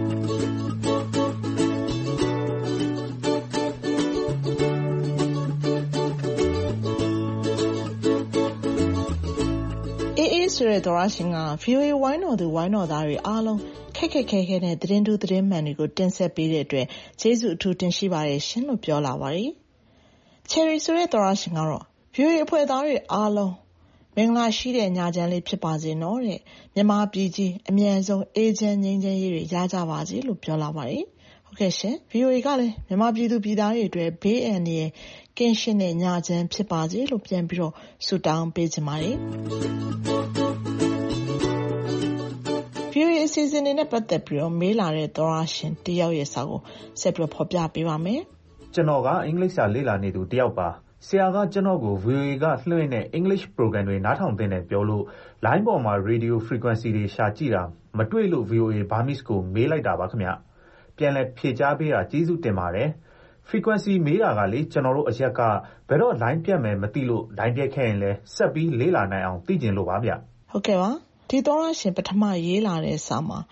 ဆိုတဲ့သောရရှင်က ဗီအိုအေ ဝိုင်းတော်သူဝိုင်းတော်သားတွေအားလုံးခက်ခက်ခဲခဲနဲ့သတင်းတူးသတင်းမှန်တွေကိုတင်ဆက်ပေးတဲ့အတွက်ကျေးဇူးအထူးတင်ရှိပါတယ်ရှင်လို့ပြောလာပါတယ်။ Cherry ဆိုတဲ့သောရရှင်ကတော့ ဗီအိုအေ အဖွဲ့သားတွေအားလုံးမင်္ဂလာရှိတဲ့ညချမ်းလေးဖြစ်ပါစေနော်တဲ့မြန်မာပြည်ကြီးအမြန်ဆုံးအေးချမ်းငြိမ်းချမ်းရေးတွေရကြပါစေလို့ပြောလာပါတယ်။ဟုတ်ကဲ့ရှင် ဗီအိုအေ ကလည်းမြန်မာပြည်သူပြည်သားတွေအတွက်ဘေးအန္တရာယ်ကင်းရှင်းတဲ့ညချမ်းဖြစ်ပါစေလို့ပြန်ပြီးတော့ဆုတောင်းပေးချင်ပါတယ်။ ဗီအိုအေ အစီအစဉ်တွေနဲ့ပတ်သက်ပြီးတော့မေးလာတဲ့သောရရှင်တယောက်ရဲ့စာကိုဆက်ပြီးဖော်ပြပေးပါမယ်။ကျွန်တော်ကအင်္ဂလိပ်စာလေ့လာနေသူတယောက်ပါ။ဆရာကကျွန်တော်ကို ဗီအိုအေ ကလွှင့်တဲ့ English program တွေနားထောင်သင့်တယ်ပြောလို့ line ပေါ်မှာ radio frequency တွေရှာကြည့်တာမတွေ့လို့ ဗီအိုအေ Burmese ကိုမေးလိုက်တာပါခင်ဗျ။ပြန်လည်ဖြေကြားပေးတာကျေးဇူးတင်ပါတယ်။ frequency မေးတာကလေကျွန်တော်တို့အရက်ကဘယ်တော့ line ပြတ်မယ်မသိလို့ line ပြတ်ခဲ့ရင်လည်းဆက်ပြီးလေ့လာနိုင်အောင်သိကျင်လို့ပါဗျ။ဟုတ်ကဲ့ပါ။ဒီသောရရှင်ပထမရေးလာတဲ့စာမှာ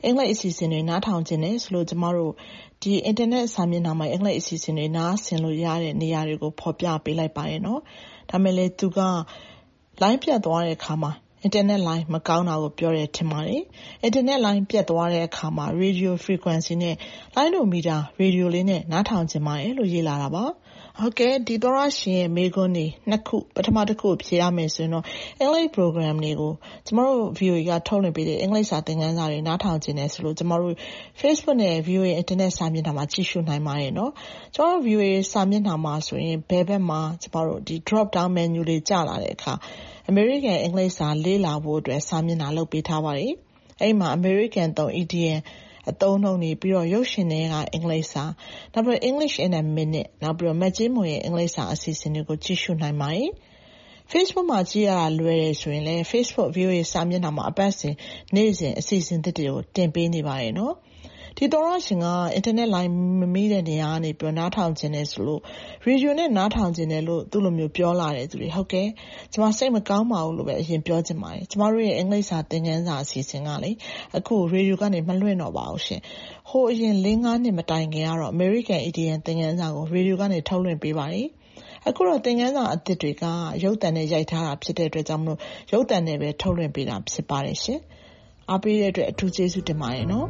အင်္ဂလိပ်အစီအစဉ်တွေနားထောင်ခြင်းနဲ့ဆိုလို့ကျမတို့ဒီအင်တာနက်စာမျက်နှာမှာအင်္ဂလိပ်အစီအစဉ်တွေနားဆင်လို့ရတဲ့နေရာတွေကိုဖော်ပြပေးလိုက်ပါတယ်နော်ဒါမဲ့လေသူက line ပြတ်သွားတဲ့အခါမှာအင်တာနက် line မကောင်းတာကိုပြောတယ်ထင်ပါတယ်အင်တာနက် line ပြတ်သွားတဲ့အခါမှာ radio frequency နဲ့ line တို့မီတာ radio လေးနဲ့နားထောင်ခြင်းပါတယ်လို့ရေးလာတာပါဟုတ်ကဲ့ဒီသောရရှင်ရဲ့မေခွန်းနေနှစ်ခုပထမတစ်ခုဖြေရမယ်ဆိုရင်တော့အင်္ဂလိပ် program တွေကိုကျမတို့ V O A ကထုတ်လွှင့်ပေးတဲ့အင်္ဂလိပ်စာသင်ခန်းစာတွေနားထောင်ခြင်းနဲ့ဆိုလို့ကျမတို့ Facebook နဲ့ V O A internet စာမျက်နှာမှာကြည့်ရှုနိုင်ပါတယ်နော်ကျမတို့ V O A စာမျက်နှာမှာဆိုရင်ဘယ်ဘက်မှာကျမတို့ဒီ drop down menu လေးကြာလာတဲ့အခါ American အင်္ဂလိပ်စာလေ့လာဖို့အတွက်စာမျက်နှာလုပ်ပေးထားပါတယ်အဲ့မှာ American သုံး E D Mအသုံးနှုန်းနေပြီးတော့ရုပ်ရှင်တွေကအင်္ဂလိပ်စာနောက်ပြီး English in a minute နောက်ပြီးတော့မက်ကြီးမွေရဲ့အင်္ဂလိပ်စာအစီအစဉ်တွေကိုကြည့်ရှုနိုင်ပါတယ် Facebook မှာကြည့်ရတာလွယ်တယ်ဆိုရင်လည်း Facebook V O A စာမျက်နှာမှာအပတ်စဉ်နေ့စဉ်အစီအစဉ်သစ်တွေကိုတင်ပေးနေပါတယ်နော်ဒီသောရရှင်ကအင်တာနက် line မမိတဲ့နေရာကနေပြောနားထောင်ခြင်းနဲ့ဆိုလို့ radio နဲ့နားထောင်ခြင်းနဲ့လို့သူ့လိုမျိုးပြောလာတယ်သူတွေဟုတ်ကဲ့ကျွန်မစိတ်မကောင်းပါဘူးလို့ပဲအရင်ပြောချင်ပါတယ်ကျွန်မတို့ရဲ့အင်္ဂလိပ်စာသင်ခန်းစာအစီအစဉ်ကလေအခု radio ကနေမလွှင့်တော့ပါဘူးရှင်ဟိုအရင်၄-၅နှစ်မတိုင်ခင်ကတော့ American Idiom သင်ခန်းစာကို radio ကနေထုတ်လွှင့်ပေးပါတယ်အခုတော့သင်ခန်းစာအသစ်တွေကရုပ်သံနဲ့ရိုက်ထားတာဖြစ်တဲ့အတွက်ကြောင့်မလို့ရုပ်သံနဲ့ပဲထုတ်လွှင့်ပေးတာဖြစ်ပါတယ်ရှင်အားပေးတဲ့အတွက်အထူးကျေးဇူးတင်ပါတယ်နော်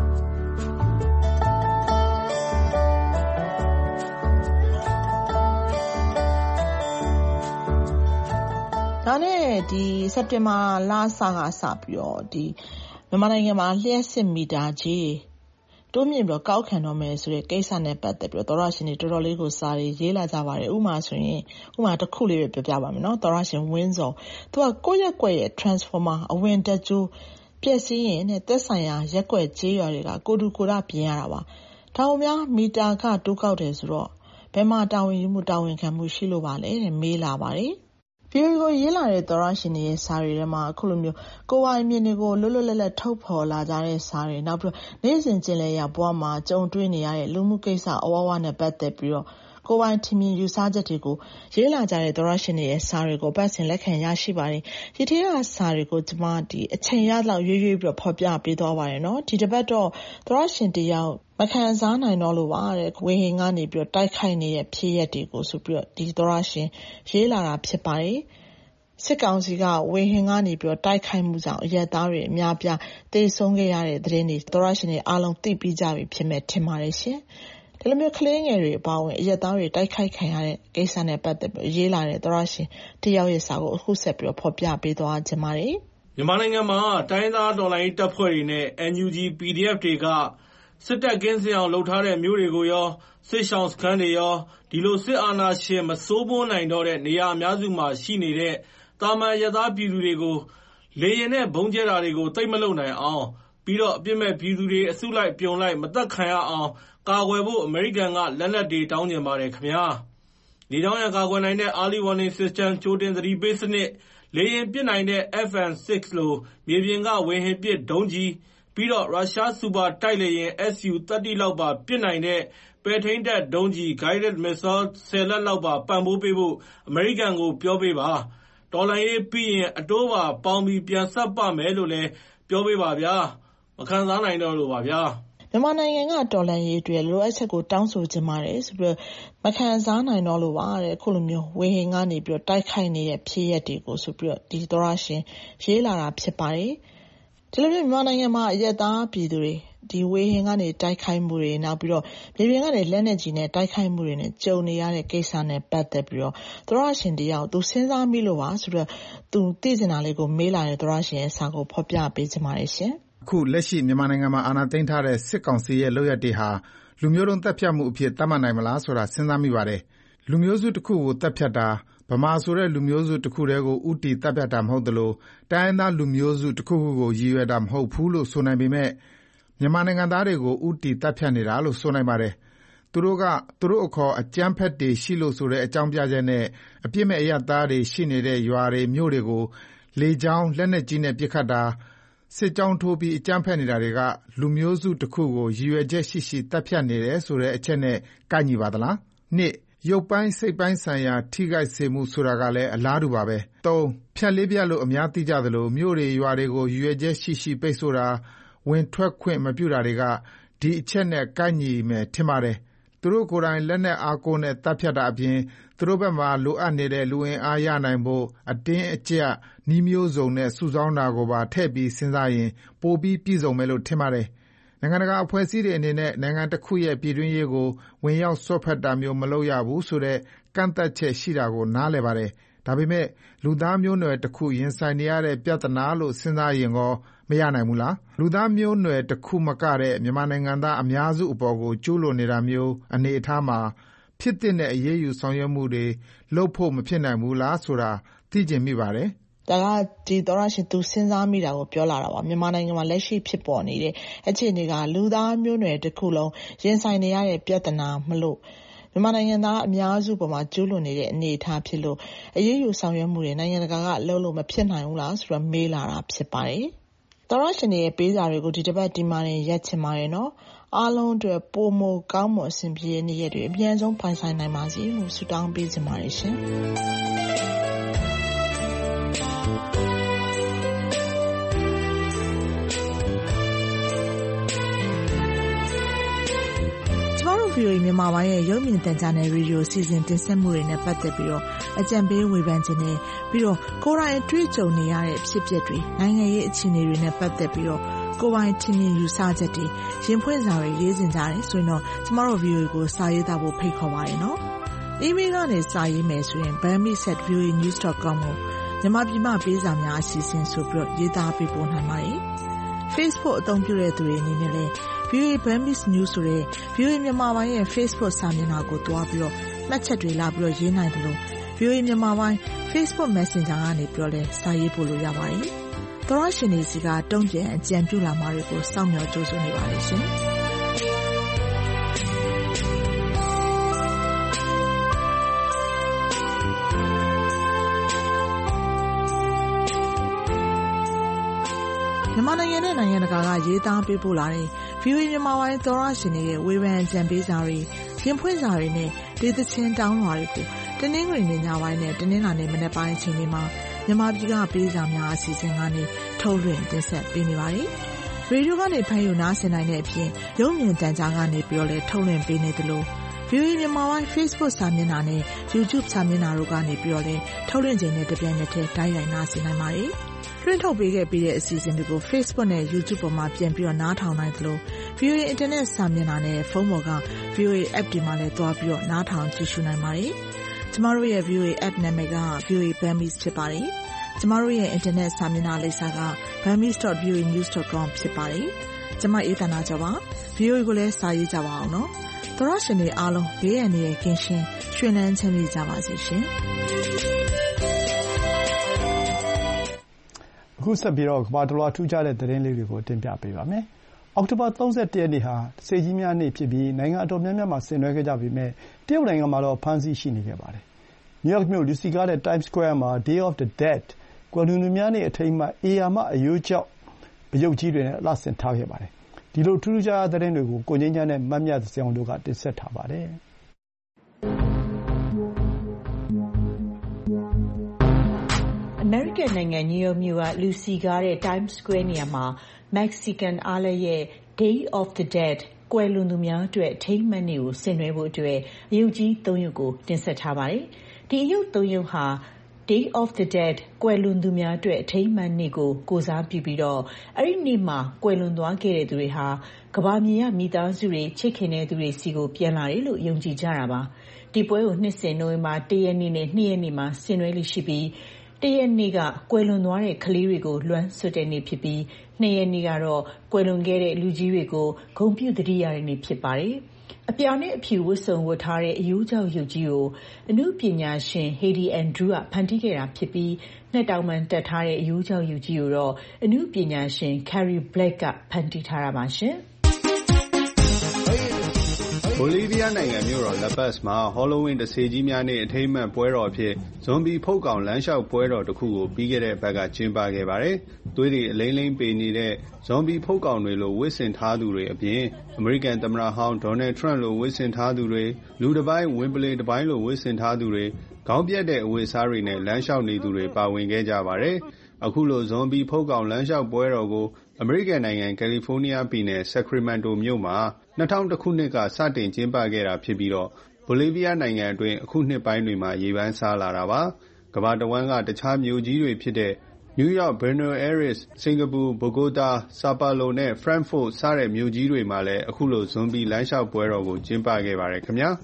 ဒါနဲ့ဒီစက်တင်ဘာလစကစပြီးတော့ဒီမြန်မာနိုင်ငံမှာလျှက်စစ်မီတာကြီးတိုးမြင့်ပြီးကောက်ခံတော့မယ်ဆိုတဲ့ကိစ္စနဲ့ပတ်သက်ပြီးတော့သောရရှင်တွေတော်တော်လေးကိုစာရေးရေးလာကြပါတယ်ဥပမာဆိုရင်ဥပမာတစ်ခုလေးပဲပြောပြပါမယ်နော်သောရရှင်ဝင်းစောသူကကိုယ့်ရက်ကွက်ရဲ့ transformer အဝင်တက်ကျိုးပြည့်စည်ရင်နဲ့သက်ဆိုင်ရာရက်ကွက်ကြေးရွာတွေကကိုတူကိုရပြင်ရတာပါဒါအောင်များမီတာကတိုးကောက်တယ်ဆိုတော့ဘယ်မှာတာဝန်ယူမှုတာဝန်ခံမှုရှိလို့ပါလဲတဲ့မေးလာပါတယ်ဗီအိုအေကိုရေးလာတဲ့သောရရှင်တွေရဲ့စာတွေထဲမှာအခုလိုမျိုးကိုယ်ပိုင်မြင်တွေကိုလွတ်လွတ်လပ်လပ်ထုတ်ဖော်လာကြတဲ့စာတွေနောက်ပြီးနေ့စဉ်ကျင်လည်ရာဘဝမှာကြုံတွေ့နေရတဲ့လူမှုကိစ္စအဝဝနဲ့ပတ်သက်ပြီးတော့ကိုယ်ပိုင်ထင်မြင်ယူဆချက်တွေကိုရေးလာကြတဲ့သောရရှင်တွေရဲ့စာတွေကိုပတ်စင်လက်ခံရရှိပါတယ်။ဒီထဲကစာတွေကိုကျွန်မဒီအချိန်ရလောက်ရွေးရွေးပြီးတော့ဖော်ပြပေးသွားပါတယ်နော်။ဒီတစ်ပတ်တော့သောရရှင်တယောက်မခံစားနိုင်တော့လို့ပါတဲ့ဝေဟင်ကနေပြီးတော့တိုက်ခိုက်နေတဲ့ဖြစ်ရပ်တွေကိုဆိုပြီးတော့ဒီသောရရှင်ရေးလာတာဖြစ်ပါတယ်။စစ်ကောင်စီကဝေဟင်ကနေပြီးတော့တိုက်ခိုက်မှုကြောင့်အရက်သားတွေအများပြားတေဆုံးခဲ့ရတဲ့သတင်းတွေသောရရှင်တွေအားလုံးသိပြီးကြပြီဖြစ်မဲ့ထင်ပါတယ်ရှင်။ဒီလိုမျိုးကလေးငယ်တွေအပေါင်းဝင်အရက်သားတွေတိုက်ခိုက်ခံရတဲ့ကိစ္စနဲ့ပတ်သက်ပြီးရေးလာတဲ့သောရရှင်တယောက်ရဲ့စာကိုအခုဆက်ပြီးတော့ဖော်ပြပေးသွားခြင်းပါတယ်။မြန်မာနိုင်ငံမှာတိုင်းသားတော်လှန်ရေးတပ်ဖွဲ့တွေနဲ့ N U G P D F တွေကစစ်တပ်ကင်းစင်အောင်လုပ်ထားတဲ့မျိုးတွေကိုရောစစ်ရှောင်းစခန်းတွေရောဒီလိုစစ်အာဏာရှင်မစိုးမိုးနိုင်တော့တဲ့နေရာအများစုမှာရှိနေတဲ့တာမန်ရသားပြည်သူတွေကိုလေရင်နဲ့ဘုံကျဲတာတွေကိုတိတ်မလုံနိုင်အောင်ပြီးတော့အပြစ်မဲ့ပြည်သူတွေအစုလိုက်ပြုံလိုက်မသက်ခံရအောင်ကာကွယ်ဖို့အမေရိကန်ကလက်နက်တွေတောင်းကျင်ပါတယ်ခင်ဗျာလေကြောင်းရန်ကာကွယ်နိုင်တဲ့ Early Warning System ကြိုတင်သတိပေးစနစ်လေရင်ပစ်နိုင်တဲ့ F M six လိုမြေပြင်ကဝေဟင်ပစ်ဒုံးကျည်ပြီးတော့ရုရှားစူပါတိုက်လေယာဉ် S U thirty လောက်ပါပစ်နိုင်တဲ့ပဲထိန်းတပ်ဒုံးကျည် Guided Missile tenလက်လောက်ပါပံ့ပိုးပေးဖို့အမေရိကန်ကိုပြောပေးပါတော်လှန်ရေးပြီးရင်အတိုးပါပေါင်းပြီးပြန်ဆက်ပါမယ်လို့လည်းပြောပေးပါဗျာမခံစားနိုင်တော့လို့ပါဗျာမြန်မာနိုင်ငံကတော်လှန်ရေးတွေလိုအပ်ချက်ကိုတောင်းဆိုကြပါတယ်ဆိုပြီးမခံစားနိုင်တော့လို့ပါတဲ့ခုလိုမျိုးဝေဟင်ကနေပြီးတော့တိုက်ခိုက်နေတဲ့ဖြစ်ရပ်တွေကိုဆိုပြီးတော့ဒီသောရရှင်ရေးလာတာဖြစ်ပါတယ်ဒီလိုမျိုးမြန်မာနိုင်ငံမှာအရက်သားပြည်သူတွေဒီဝေဟင်ကနေတိုက်ခိုက်မှုတွေနောက်ပြီးတော့မြေပြင်ကနေလက်နက်ကြီးနဲ့တိုက်ခိုက်မှုတွေနဲ့ကြုံနေရတဲ့ကိစ္စနဲ့ပတ်သက်ပြီးတော့သောရရှင်တယောက်သူစဉ်းစားမိလို့ပါဆိုတော့သူသိစင်တာလေးကိုမေးလာတဲ့သောရရှင်ရဲ့စာကိုဖော်ပြပေးချင်ပါတယ်ရှင်အခုလက်ရှိမြန်မာနိုင်ငံမှာအာဏာသိမ်းထားတဲ့စစ်ကောင်စီရဲ့လုပ်ရပ်တွေဟာလူမျိုးတုံးတပ်ဖြတ်မှုအဖြစ်သတ်မှတ်နိုင်မလားဆိုတာစဉ်းစားမိပါတယ်လူမျိုးစုတစ်ခုကိုတပ်ဖြတ်တာဗမာဆိုတဲ့လူမျိုးစုတစ်ခုတည်းကိုဥတီတပ်ဖြတ်တာမဟုတ်သလိုတိုင်းရင်းသားလူမျိုးစုတစ်ခုခုကိုရည်ရွယ်တာမဟုတ်ဘူးလို့ဆိုနိုင်ပေမဲ့မြန်မာနိုင်ငံသားတွေကိုဥတီတပ်ဖြတ်နေတာလို့ဆိုနိုင်ပါတယ်သူတို့ကသူတို့အခေါ်အကြမ်းဖက်တွေရှိလို့ဆိုတဲ့အကြောင်းပြချက်နဲ့အပြစ်မဲ့အရပ်သားတွေရှိနေတဲ့ရွာတွေမြို့တွေကိုလေကြောင်းလက်နက်ကြီးနဲ့ပစ်ခတ်တာစစ်ကြောင်းထိုးပြီးအကြမ်းဖက်နေတာတွေကလူမျိုးစုတစ်ခုကိုရည်ရွယ်ချက်ရှိရှိတပ်ဖြတ်နေတယ်ဆိုတဲ့အချက်နဲ့ကိုက်ညီပါသလားနှစ်ရုပ်ပိုင်းစိတ်ပိုင်းဆိုင်ရာထိခိုက်စေမှုဆိုတာကလည်းအလားတူပါပဲသုံးဖြတ်လေးပြလို့အများသိကြသလိုမြို့တွေရွာတွေကိုရည်ရွယ်ချက်ရှိရှိပိတ်ဆို့တာဝင်ထွက်ခွင့်မပြုတာတွေကဒီအချက်နဲ့ကိုက်ညီမယ်ထင်ပါတယ်။သူတို့ကိုယ်တိုင်လက်နက်အားကိုးနဲ့တပ်ဖြတ်တာအပြင်သူတို့ဘက်မှာလိုအပ်နေတဲ့လူအင်အားရနိုင်ဖို့အတင်းအကျပ်နည်းမျိုးစုံနဲ့စုဆောင်းတာကိုပါထည့်ပြီးစဉ်းစားရင်ပိုပြီးပြည့်စုံမယ်လို့ထင်ပါတယ်။နိုင်ငံတကာအဖွဲ့အစည်းတွေအနေနဲ့နိုင်ငံတစ်ခုရဲ့ပြည်တွင်းရေးကိုဝင်ရောက်စွက်ဖက်တာမျိုးမလုပ်ရဘူးဆိုတဲ့ကန့်သတ်ချက်ရှိတာကိုနားလည်ပါတယ်။ဒါပေမဲ့လူသားမျိုးနွယ်တစ်ခုရင်ဆိုင်နေရတဲ့ပြဿနာလို့စဉ်းစားရင်ကောမရနိုင်ဘူးလား။လူသားမျိုးနွယ်တစ်ခုမကတဲ့မြန်မာနိုင်ငံသားအများစုအပေါ်ကိုကျူးလွန်နေတာမျိုးအနေအထားမှာဖြစ်တဲ့အရေးယူဆောင်ရွက်မှုတွေလုပ်ဖို့မဖြစ်နိုင်ဘူးလားဆိုတာသိချင်မိပါတယ်။ဒါကဒီသောရရှင်သူစဉ်းစားမိတာကိုပြောလာတာပါမြန်မာနိုင်ငံမှာလက်ရှိဖြစ်ပေါ်နေတဲ့အခြေအနေကလူသားမျိုးနွယ်တစ်ခုလုံးရင်ဆိုင်နေရတဲ့ပြဿနာမလို့မြန်မာနိုင်ငံသားအများစုပေါ်မှာကျူးလွန်နေတဲ့အနေအထားဖြစ်လို့အရေးယူဆောင်ရွက်မှုတွေနိုင်ငံတကာကလှုပ်လို့မဖြစ်နိုင်ဘူးလားဆိုတော့မေးလာတာဖြစ်ပါတယ်။သောရရှင်ရဲ့ပေးစာတွေကိုဒီတစ်ပတ်ဒီမှာနေရက်ချင်ပါတယ်နော်။အားလုံးအတွက်ပိုမိုကောင်းမွန်အဆင်ပြေနေရတဲ့အမြန်ဆုံးပိုင်ဆိုင်နိုင်ပါစေလို့ဆုတောင်းပေးချင်ပါတယ်ရှင်။ဗီအိုအေမြန်မာပိုင်းရဲ့ရုပ်မြင်သံကြားနယ်ရေဒီယိုစီစဉ်တင်ဆက်မှုတွေနဲ့ပတ်သက်ပြီးတော့အကြံပေးဝေဖန်ခြင်းနဲ့ပြီးတော့ကိုယ်တိုင်အတွေ့အကြုံနေရတဲ့ဖြစ်ပျက်တွေနိုင်ငံရေးအခြေအနေတွေနဲ့ပတ်သက်ပြီးတော့ကိုယ်ပိုင်ထင်မြင်ယူဆချက်တွေရင်ဖွင့်စာတွေရေးစင်ကြတယ်ဆိုရင်တော့ကျမတို့ ဗီအိုအေ ကိုစာရေးသားဖို့ဖိတ်ခေါ်ပါတယ်နော်။ email ကနေစာရေးမယ်ဆိုရင် burmese at v o a news dot com ကိုမြန်မာပြည်မှပေးစာများအစီအစဉ်ဆိုပြီးတော့ရေးသားပေးပို့နိုင်ပါတယ်။ Facebook အသုံးပြုတဲ့သူတွေအနေနဲ့လည်းဗီအိုအေ Burmese News ဆိုတဲ့ ဗီအိုအေ မြန်မာပိုင်းရဲ့ Facebook စာမျက်နှာကိုတွားပြီးတော့မှတ်ချက်တွေလာပြီးတော့ရေးနိုင်တယ်လို့ ဗီအိုအေ မြန်မာပိုင်း Facebook Messenger ကနေပြောလဲစာရေးပို့လို့ရပါတယ်။သောရရှင်တွေစီကတုံ့ပြန်အကြံပြုလာမှာတွေကိုစောင့်မျှော်ကြိုးစားနေပါတယ်ရှင်။မြန်မာနိုင်ငံနဲ့နိုင်ငံတကာကရေးသားပေးပို့လာတဲ့ ဗီအိုအေ မြန်မာပိုင်းသောရရှင်တွေရဲ့ဝေဖန်အကြံပေးစာတွေရင်ဖွင့်စာတွေနဲ့ဒေသချင်းတောင်းလွှာတွေကိုတနင်္ဂနွေနေ့ညပိုင်းနဲ့တနင်္လာနေ့မနက်ပိုင်းအချိန်တွေမှာမြန်မာပြည်ကပေးစာများအစီအစဉ်ကနေထုတ်လွှင့်တင်ဆက်ပေးနေပါတယ်။ရေဒီယိုကနေဖမ်းယူနားဆင်နိုင်တဲ့အပြင်ရုပ်မြင်သံကြားကနေပြီးတော့လည်းထုတ်လွှင့်ပေးနေသလိုဗီအိုအေမြန်မာပိုင်း Facebook စာမျက်နှာနဲ့ YouTube စာမျက်နှာတို့ကနေပြီးတော့လည်းထုတ်လွှင့်ခြင်းနဲ့တပြိုင်နက်တည်းတိုက်ရိုက်နားဆင်နိုင်ပါတယ်။လွှင့်ထုတ်ပေးခဲ့ပြီးတဲ့အစီအစဉ်တွေကို Facebook နဲ့ YouTube ပေါ်မှာပြန်ပြီးတော့နားထောင်နိုင်သလို ဗီအိုအေ Internet စာမျက်နှာနဲ့ဖုန်းပေါ်က ဗီအိုအေ App တွေမှာလည်းသွားပြီးတော့နားထောင်ကြည့်ရှုနိုင်ပါတယ်။ကျမတို့ရဲ့ ဗီအိုအေ App နာမည်က ဗီအိုအေ Burmese ဖြစ်ပါတယ်။ကျမတို့ရဲ့ Internet စာမျက်နှာလိပ်စာက burmese dot v o a news dot com ဖြစ်ပါတယ်။ကျမအေးသနာကျော်ပါ။ ဗီအိုအေကိုလည်းစာရေးကြပါအောင်နော်။သောရရှင်တွေအားလုံးဘေးရန်တွေကင်းရှင်းရွှင်လန်းချမ်းမြေ့ကြပါစေရှင်။အခုဆက်ပြီးတော့ကမ္ဘာတလွှားထူးခြားတဲ့သတင်းလေးတွေကိုတင်ပြပေးပါမယ်။အောက်တိုဘာသုံးဆယ့်တစ်ရက်နေ့ဟာတဆေကြီးများနေ့ဖြစ်ပြီးနိုင်ငံအတော်များများမှာဆင်နွှဲခဲ့ကြပေမဲ့တရုတ်နိုင်ငံမှာတော့ဖမ်းဆီးရှိနေခဲ့ပါတယ်။နယူးယောက်မြို့လူစည်ကားတဲ့ Times Square မှာ Day of the Dead ကွယ်လွန်သူများနေ့အထိမ်းအမှတ်ဧရာမအရိုးကျောက်ပရုပ်ကြီးတွေနဲ့လှဆင်ထားခဲ့ပါတယ်။ဒီလိုထူးထူးခြားခြားသတင်းတွေကိုကိုငြိမ်းချမ်းနဲ့မမြတ်စင်အောင်တို့ကတင်ဆက်ထားပါတယ်။အမေရိကန်နိုင်ငံနယူးယောက်မြို့ကလူစည်ကားတဲ့ Times Square နေရာမှာ Mexican အားလပ်ရက် Day of the Dead ကွယ်လွန်သူများအတွက်အထိမ်းအမှတ်နေ့ကိုဆင်နွှဲဖို့အတွက်အရုပ်ကြီးသုံးရုပ်ကိုတင်ဆက်ထားပါတယ်။ဒီအရုပ်သုံးရုပ်ဟာ Day of the Dead ကွယ်လွန်သူများအတွက်အထိမ်းအမှတ်နေ့ကိုကိုးစားပြုပြီးတော့အဲ့ဒီနေ့မှာကွယ်လွန်သွားခဲ့တဲ့သူတွေဟာကမ္ဘာမြေရမိသားစုတွေချစ်ခင်တဲ့သူတွေစီကိုပြန်လာတယ်လို့ယုံကြည်ကြတာပါ။ဒီပွဲကိုနှစ်စဉ်နိုဝင်ဘာတစ်ရက်နေ့နဲ့နှစ်ရက်နေ့မှာဆင်နွှဲလိရှိပြီးတရက်နေ့ကကွယ်လွန်သွားတဲ့ကလေးတွေကိုလွမ်းဆွတ်တဲ့နေ့ဖြစ်ပြီးနှစ်ရက်နေ့ကတော့ကွယ်လွန်ခဲ့တဲ့လူကြီးတွေကိုဂုဏ်ပြုသတိရတဲ့နေ့ဖြစ်ပါတယ်။အပြောင်နဲ့အဖြူဝတ်စုံဝတ်ထားတဲ့အရိုးကျောက်ရုပ်ကြီးကိုအနုပညာရှင် Hedy Andrew ကဖန်တီးခဲ့တာဖြစ်ပြီးနှစ်တောင်မှန်တက်ထားတဲ့အရိုးကျောက်ရုပ်ကြီးကိုတော့အနုပညာရှင် Carrie Black ကဖန်တီးထားတာပါရှင်။ဘိုလီးဗီးယားနိုင်ငံမြို့တော် La Paz မှာ Halloween တဆေကြီးများနေ့အထိမ်းအမှတ်ပွဲတော်အဖြစ်ဇွန်ဘီဖုတ်ကောင်လမ်းလျှောက်ပွဲတော်တစ်ခုကိုပြီးခဲ့တဲ့ဘက်ကကျင်းပခဲ့ပါတယ်။သွေးတွေအလိမ့်လိမ့်ပေနေတဲ့ဇွန်ဘီဖုတ်ကောင်တွေလိုဝတ်ဆင်ထားသူတွေအပြင်အမေရိကန်သမ္မတဟောင်းဒေါ်နယ်ထရန့်လိုဝတ်ဆင်ထားသူတွေလူတစ်ပိုင်းဝင်းပလေတစ်ပိုင်းလိုဝတ်ဆင်ထားသူတွေခေါင်းပြတ်တဲ့အဝတ်အစားတွေနဲ့လမ်းလျှောက်နေသူတွေပါဝင်ခဲ့ကြပါတယ်။အခုလိုဇွန်ဘီဖုတ်ကောင်လမ်းလျှောက်ပွဲတော်ကိုအမေရိကန်နိုင်ငံကယ်လီဖိုးနီးယားပြည်နယ်ဆက်ခရီမန်တိုမြို့မှာ၂၀၀၁ခုနှစ်ကစတင်ကျင်းပခဲ့တာဖြစ်ပြီးတော့ဘိုလီးဗီးယားနိုင်ငံအတွင်းအခုနှစ်ပိုင်းတွေမှာရေပန်းစားလာတာပါကမ္ဘာတဝန်းကတခြားမြို့ကြီးတွေဖြစ်တဲ့နယူးယောက်၊ဘွေနိုအဲရစ်၊စင်ကာပူ၊ဘိုဂိုတာ၊ဆာပါလိုနဲ့ဖရန့်ဖို့စတဲ့မြို့ကြီးတွေမှာလည်းအခုလိုဇွန်ဘီလမ်းလျှောက်ပွဲတော်ကိုကျင်းပခဲ့ပါတယ်ခင်ဗျာ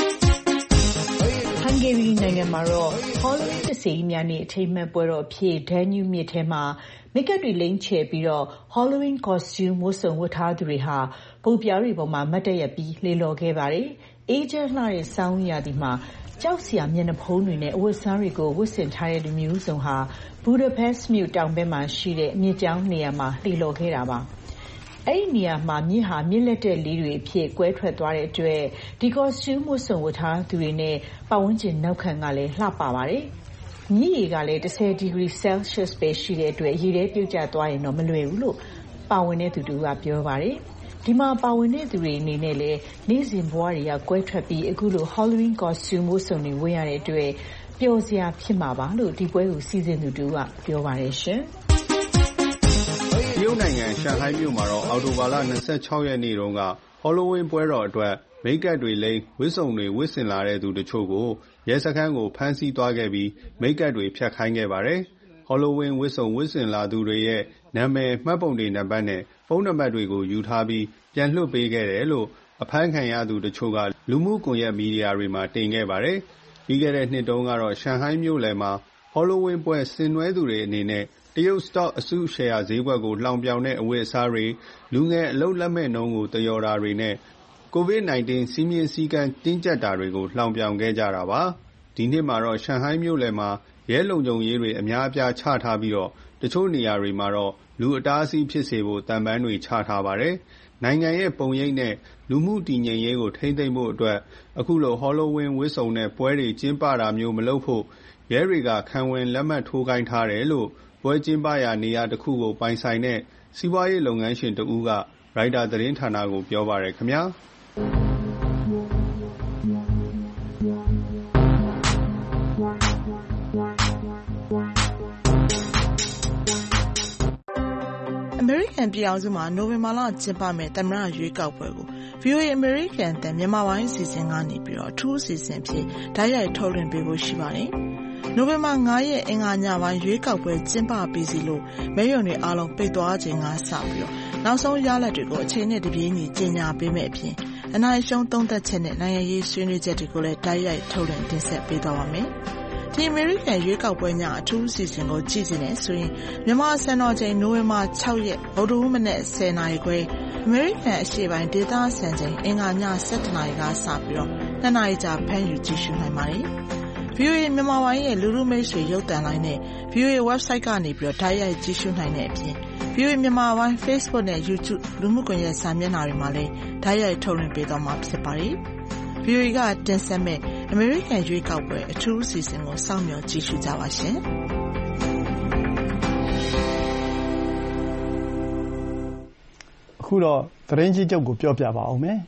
ဟန်ဂေရီနိုင်ငံမှာတော့ Halloween တစ္ဆေကြီးများနေ့အထိမ်းအမှတ်ပွဲတော်အဖြစ် Danube မြစ်ထဲမှာမိတ်ကပ်တွေလိမ်းချပြီးတော့ Halloween costume ဝတ်စုံဝတ်ထားသူတွေဟာပုပ်ပြားတွေပေါ်မှာမတ်တပ်ရပ်ပြီးလှေလော်ခဲ့ပါတယ်။အေးချမ်းလှတဲ့ဆောင်းရာသီမှာကြောက်စရာမျက်နှာဖုံးတွေနဲ့အဝတ်စားတွေကိုဝတ်ဆင်ထားတဲ့လူမျိုးစုံဟာဘူဒါပက်စ်မြို့တောင်ဘက်မှာရှိတဲ့မြစ်ကြောင်းနေရာမှာလှေလော်ခဲ့တာပါ။အဲ့ဒီနေရာမှာမြစ်ဟာမြစ်လက်တဲ့လေးတွေအဖြစ်ကွဲထွက်သွားတဲ့အတွက်ဒီ costume ဝတ်စုံဝတ်ထားသူတွေနဲ့ပတ်ဝန်းကျင်နောက်ခံကလည်းလှပပါတယ်။မြစ်ရေကလည်း၁၀ဒီဂရီဆဲလ်ဆီးယပ်စ်ပဲရှိတဲ့အတွက်ရေထဲပြုတ်ကျသွားရင်တော့မလွယ်ဘူးလို့ပါဝင်တဲ့သူတူကပြောပါတယ်။ဒီမှာပါဝင်တဲ့သူတွေအနေနဲ့လည်းနေ့စဉ်ဘဝတွေကကွဲထွက်ပြီးအခုလို Halloween costume ဝတ်စုံတွေဝတ်ရတဲ့အတွက်ပျော်စရာဖြစ်မှာပါလို့ဒီပွဲကိုစီစဉ်သူတူကပြောပါတယ်ရှင်။တရုတ်နိုင်ငံရှန်ဟိုင်းမြို့မှာတော့အောက်တိုဘာလ၂၆ရက်နေ့တုန်းက Halloween ပွဲတော်အတွက်မိတ်ကပ်တွေလိမ်းဝတ်စုံတွေဝတ်ဆင်လာတဲ့သူတချို့ကိုရဲစခန်းကိုဖမ်းဆီးသွားခဲ့ပြီးမိတ်ကပ်တွေဖျက်ခိုင်းခဲ့ပါတယ်။ Halloween ဝတ်စုံဝတ်ဆင်လာသူတွေရဲ့နာမည်မှတ်ပုံတင်နံပါတ်နဲ့ဖုန်းနံပါတ်တွေကိုယူထားပြီးပြန်လွှတ်ပေးခဲ့တယ်လို့အဖမ်းခံရသူတချို့ကလူမှုကွန်ရက်မီဒီယာတွေမှာတင်ခဲ့ပါတယ်။ပြီးခဲ့တဲ့နှစ်တုန်းကတော့ရှန်ဟိုင်းမြို့လယ်မှာ Halloween ပွဲဆင်နွှဲသူတွေအနေနဲ့တရုတ်စတော့အစုရှယ်ယာဈေးကွက်ကိုလှောင်ပြောင်တဲ့အဝတ်အစားတွေလူငယ်အလုပ်လက်မဲ့နှုန်းကိုတယော်တာတွေနဲ့ကိုဗစ်၁၉ စည်းမျဉ်းစည်းကမ်းတင်းကျပ်တာတွေကိုလှောင်ပြောင်ခဲ့ကြတာပါ။ဒီနှစ်မှာတော့ရှန်ဟိုင်းမြို့လယ်မှာရဲလုံခြုံရေးတွေအများအပြားချထားပြီးတော့တချို့နေရာတွေမှာတော့လူအတားအဆီးဖြစ်စေဖို့တံပန်းတွေချထားပါတယ်။နိုင်ငံရဲ့ပုံရိပ်နဲ့လူမှုတည်ငြိမ်ရေးကိုထိန်းသိမ်းဖို့အတွက်အခုလို Halloween ဝတ်စုံနဲ့ပွဲတွေကျင်းပတာမျိုးမလုပ်ဖို့ရဲတွေကခံဝန်လက်မှတ်ထိုးခိုင်းထားတယ်လို့ပွဲကျင်းပရာနေရာတစ်ခုကိုပိုင်ဆိုင်တဲ့စီးပွားရေးလုပ်ငန်းရှင်တဦးကရိုက်တာသတင်းဌာနကိုပြောပါတယ်ခင်ဗျာအမေရိကန်ပြည်ထောင်စုမှာနိုဝင်ဘာလကျင်းပမယ့်သမ္မတရွေးကောက်ပွဲကို ဗီအိုအေ အမေရိကန်အသံမြန်မာပိုင်းအစီအစဉ်ကနေပြီးတော့အထူးအစီအစဉ်ဖြစ်တိုက်ရိုက်ထုတ်လွှင့်ပေးဖို့ရှိပါတယ်။နိုဝင်ဘာ၅ရက်အင်္ဂါညပိုင်းရွေးကောက်ပွဲကျင်းပပြီးစီလို့မဲရုံတွေအားလုံးပိတ်သွားခြင်းကစပြီးတော့နောက်ဆုံးရလဒ်တွေကိုအချိန်နဲ့တပြေးညီကြေညာပေးမယ့်အပြင်အနိုင်ရှုံးသုံးသပ်ချက်နဲ့နိုင်ငံရေးဆွေးနွေးချက်တွေကိုလည်းတိုက်ရိုက်ထုတ်လွှင့်တင်ဆက်ပေးသွားပါမယ်။ဒီအမေရိကန်ရွေးကောက်ပွဲညအထူးအစီအစဉ်ကိုကြည့်နေဆိုရင်မြန်မာစံတော်ချိန်နိုဝင်ဘာ၆ရက်ဗုဒ္ဓဟူးမနက်၁၀နာရီခွဲအမေရိကန်အရှေ့ပိုင်းဒေသစံချိန်အင်္ဂါည၁၇နာရီကစပြီးတော့၂နာရီကြာဖမ်းယူကြည့်ရှုနိုင်ပါတယ်။ ဗီအိုအေမြန်မာပိုင်းရဲ့လူလူမိတ်ဆွေရုပ်သံလိုင်းနဲ့ ဗီအိုအေ website ကနေပြီးတော့တိုက်ရိုက်ကြည့်ရှုနိုင်တဲ့အပြင် ဗီအိုအေမြန်မာပိုင်း Facebook နဲ့ YouTube လူမှုကွန်ရက်စာမျက်နှာတွေမှာလည်းတိုက်ရိုက်ထုတ်လွှင့်ပေးသွားမှာဖြစ်ပါတယ်။ ဗီအိုအေကတင်ဆက်မဲ့အမေရိကန်ရွေးကောက်ပွဲအထူးအစီအစဉ်ကိုစောင့်မျှော်ကြည့်ရှုကြပါရှင်။အခုတော့သတင်းကြီးချုပ်ကိုပြောပြပါအောင်မယ်။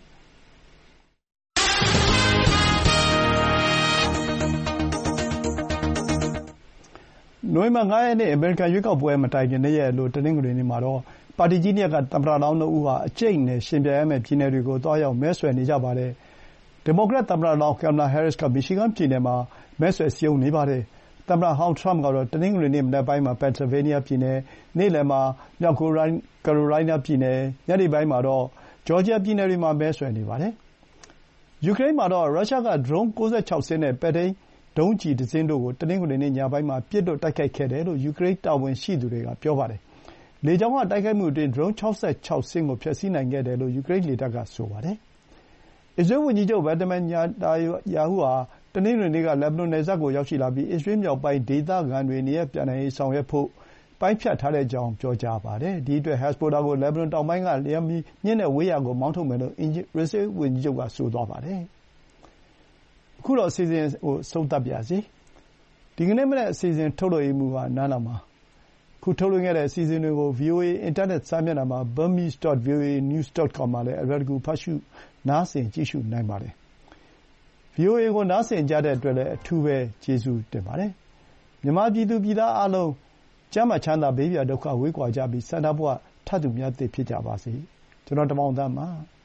နိုဝင်ဘာ၅ရက်နေ့အမေရိကန်ရွေးကောက်ပွဲမတိုင်ခင်နေ့ရက်လို့တနင်္ဂနွေနေ့မှာတော့ပါတီကြီးနှစ်ရပ်ကသမ္မတလောင်းနှစ်ဦးဟာအကျိတ်နဲ့ရှင်ပြိုင်ရမယ့်ပြည်နယ်တွေကိုသွားရောက်မဲဆွယ်နေကြပါတယ်။ဒီမိုကရက်သမ္မတလောင်းကင်မလာဟဲရစ်ကမီရှီဂန်ပြည်နယ်မှာမဲဆွယ်စည်းရုံးနေပါတယ်။သမ္မတဟောင်းထရမ့်ကတော့တနင်္ဂနွေနေ့မနက်ပိုင်းမှာပန်ဆယ်ဗေးနီးယားပြည်နယ်၊နေ့လယ်မှာမြောက်ကယ်ရိုလိုင်းနားပြည်နယ်၊ညနေပိုင်းမှာတော့ဂျော်ဂျီယာပြည်နယ်တွေမှာမဲဆွယ်နေပါတယ်။ယူကရိန်းမှာတော့ရုရှားကဒရုန်း၉၆စင်းနဲ့ပဲ့ထိန်းဒုံးကျည်တစင်းတို့ကိုတနင်္ဂနွေနေ့ညပိုင်းမှာပစ်လွှတ်တိုက်ခိုက်ခဲ့တယ်လို့ယူကရိန်းတာဝန်ရှိသူတွေကပြောပါတယ်။လေကြောင်းကတိုက်ခိုက်မှုအတွင်းဒရုန်း၆၆စင်းကိုဖျက်ဆီးနိုင်ခဲ့တယ်လို့ယူကရိန်းလေတပ်ကဆိုပါတယ်။အစ္စရေးဝန်ကြီးချုပ်ဘင်ဂျမင်နေတန်ယာဟုဟာတနင်္ဂနွေနေ့ကလက်ဘနွန်နယ်စပ်ကိုရောက်ရှိလာပြီးအစ္စရေးမြောက်ပိုင်းဒေသခံတွေနေရပ်ပြန်နိုင်ရေးဆောင်ရွက်ဖို့ပိုင်းဖြတ်ထားကြောင်းပြောကြားပါတယ်။ဒီအတွက်ဟက်ဇ်ဘိုလာကိုလက်ဘနွန်တောင်ပိုင်းကလျှပ်မြင့်တဲ့ဝေးရာကိုမောင်းထုတ်မယ်လို့အစ္စရေးဝန်ကြီးချုပ်ကဆိုသွားပါတယ်။အခုတော့အစီအစဉ်ကိုအဆုံးသတ်ပါရစေ။ဒီကနေ့မနက်အစီအစဉ်ထုတ်လွှင့်မှုကနန်းလောင်ပါ။ခုထုတ်လွှင့်ခဲ့တဲ့အစီအစဉ်တွေကို ဗွီအိုအေအင်တာနက်စာမျက်နှာမှာ burmese dot v o a news dot com မှာလည်းအလွယ်တကူဖတ်ရှုနားဆင်ကြည့်ရှုနိုင်ပါတယ်။ ဗွီအိုအေကိုနားဆင်ကြတဲ့အတွက်လည်းအထူးပဲကျေးဇူးတင်ပါတယ်။မြန်မာပြည်သူပြည်သားအားလုံးကျန်းမာချမ်းသာဘေးပျောက်ဒုက္ခဝေးကွာကြပြီးဆန္ဒဘဝထပ်တူမြတ်သစ်ဖြစ်ကြပါစေ။ကျွန်တော်တမောင်သန်းပါ။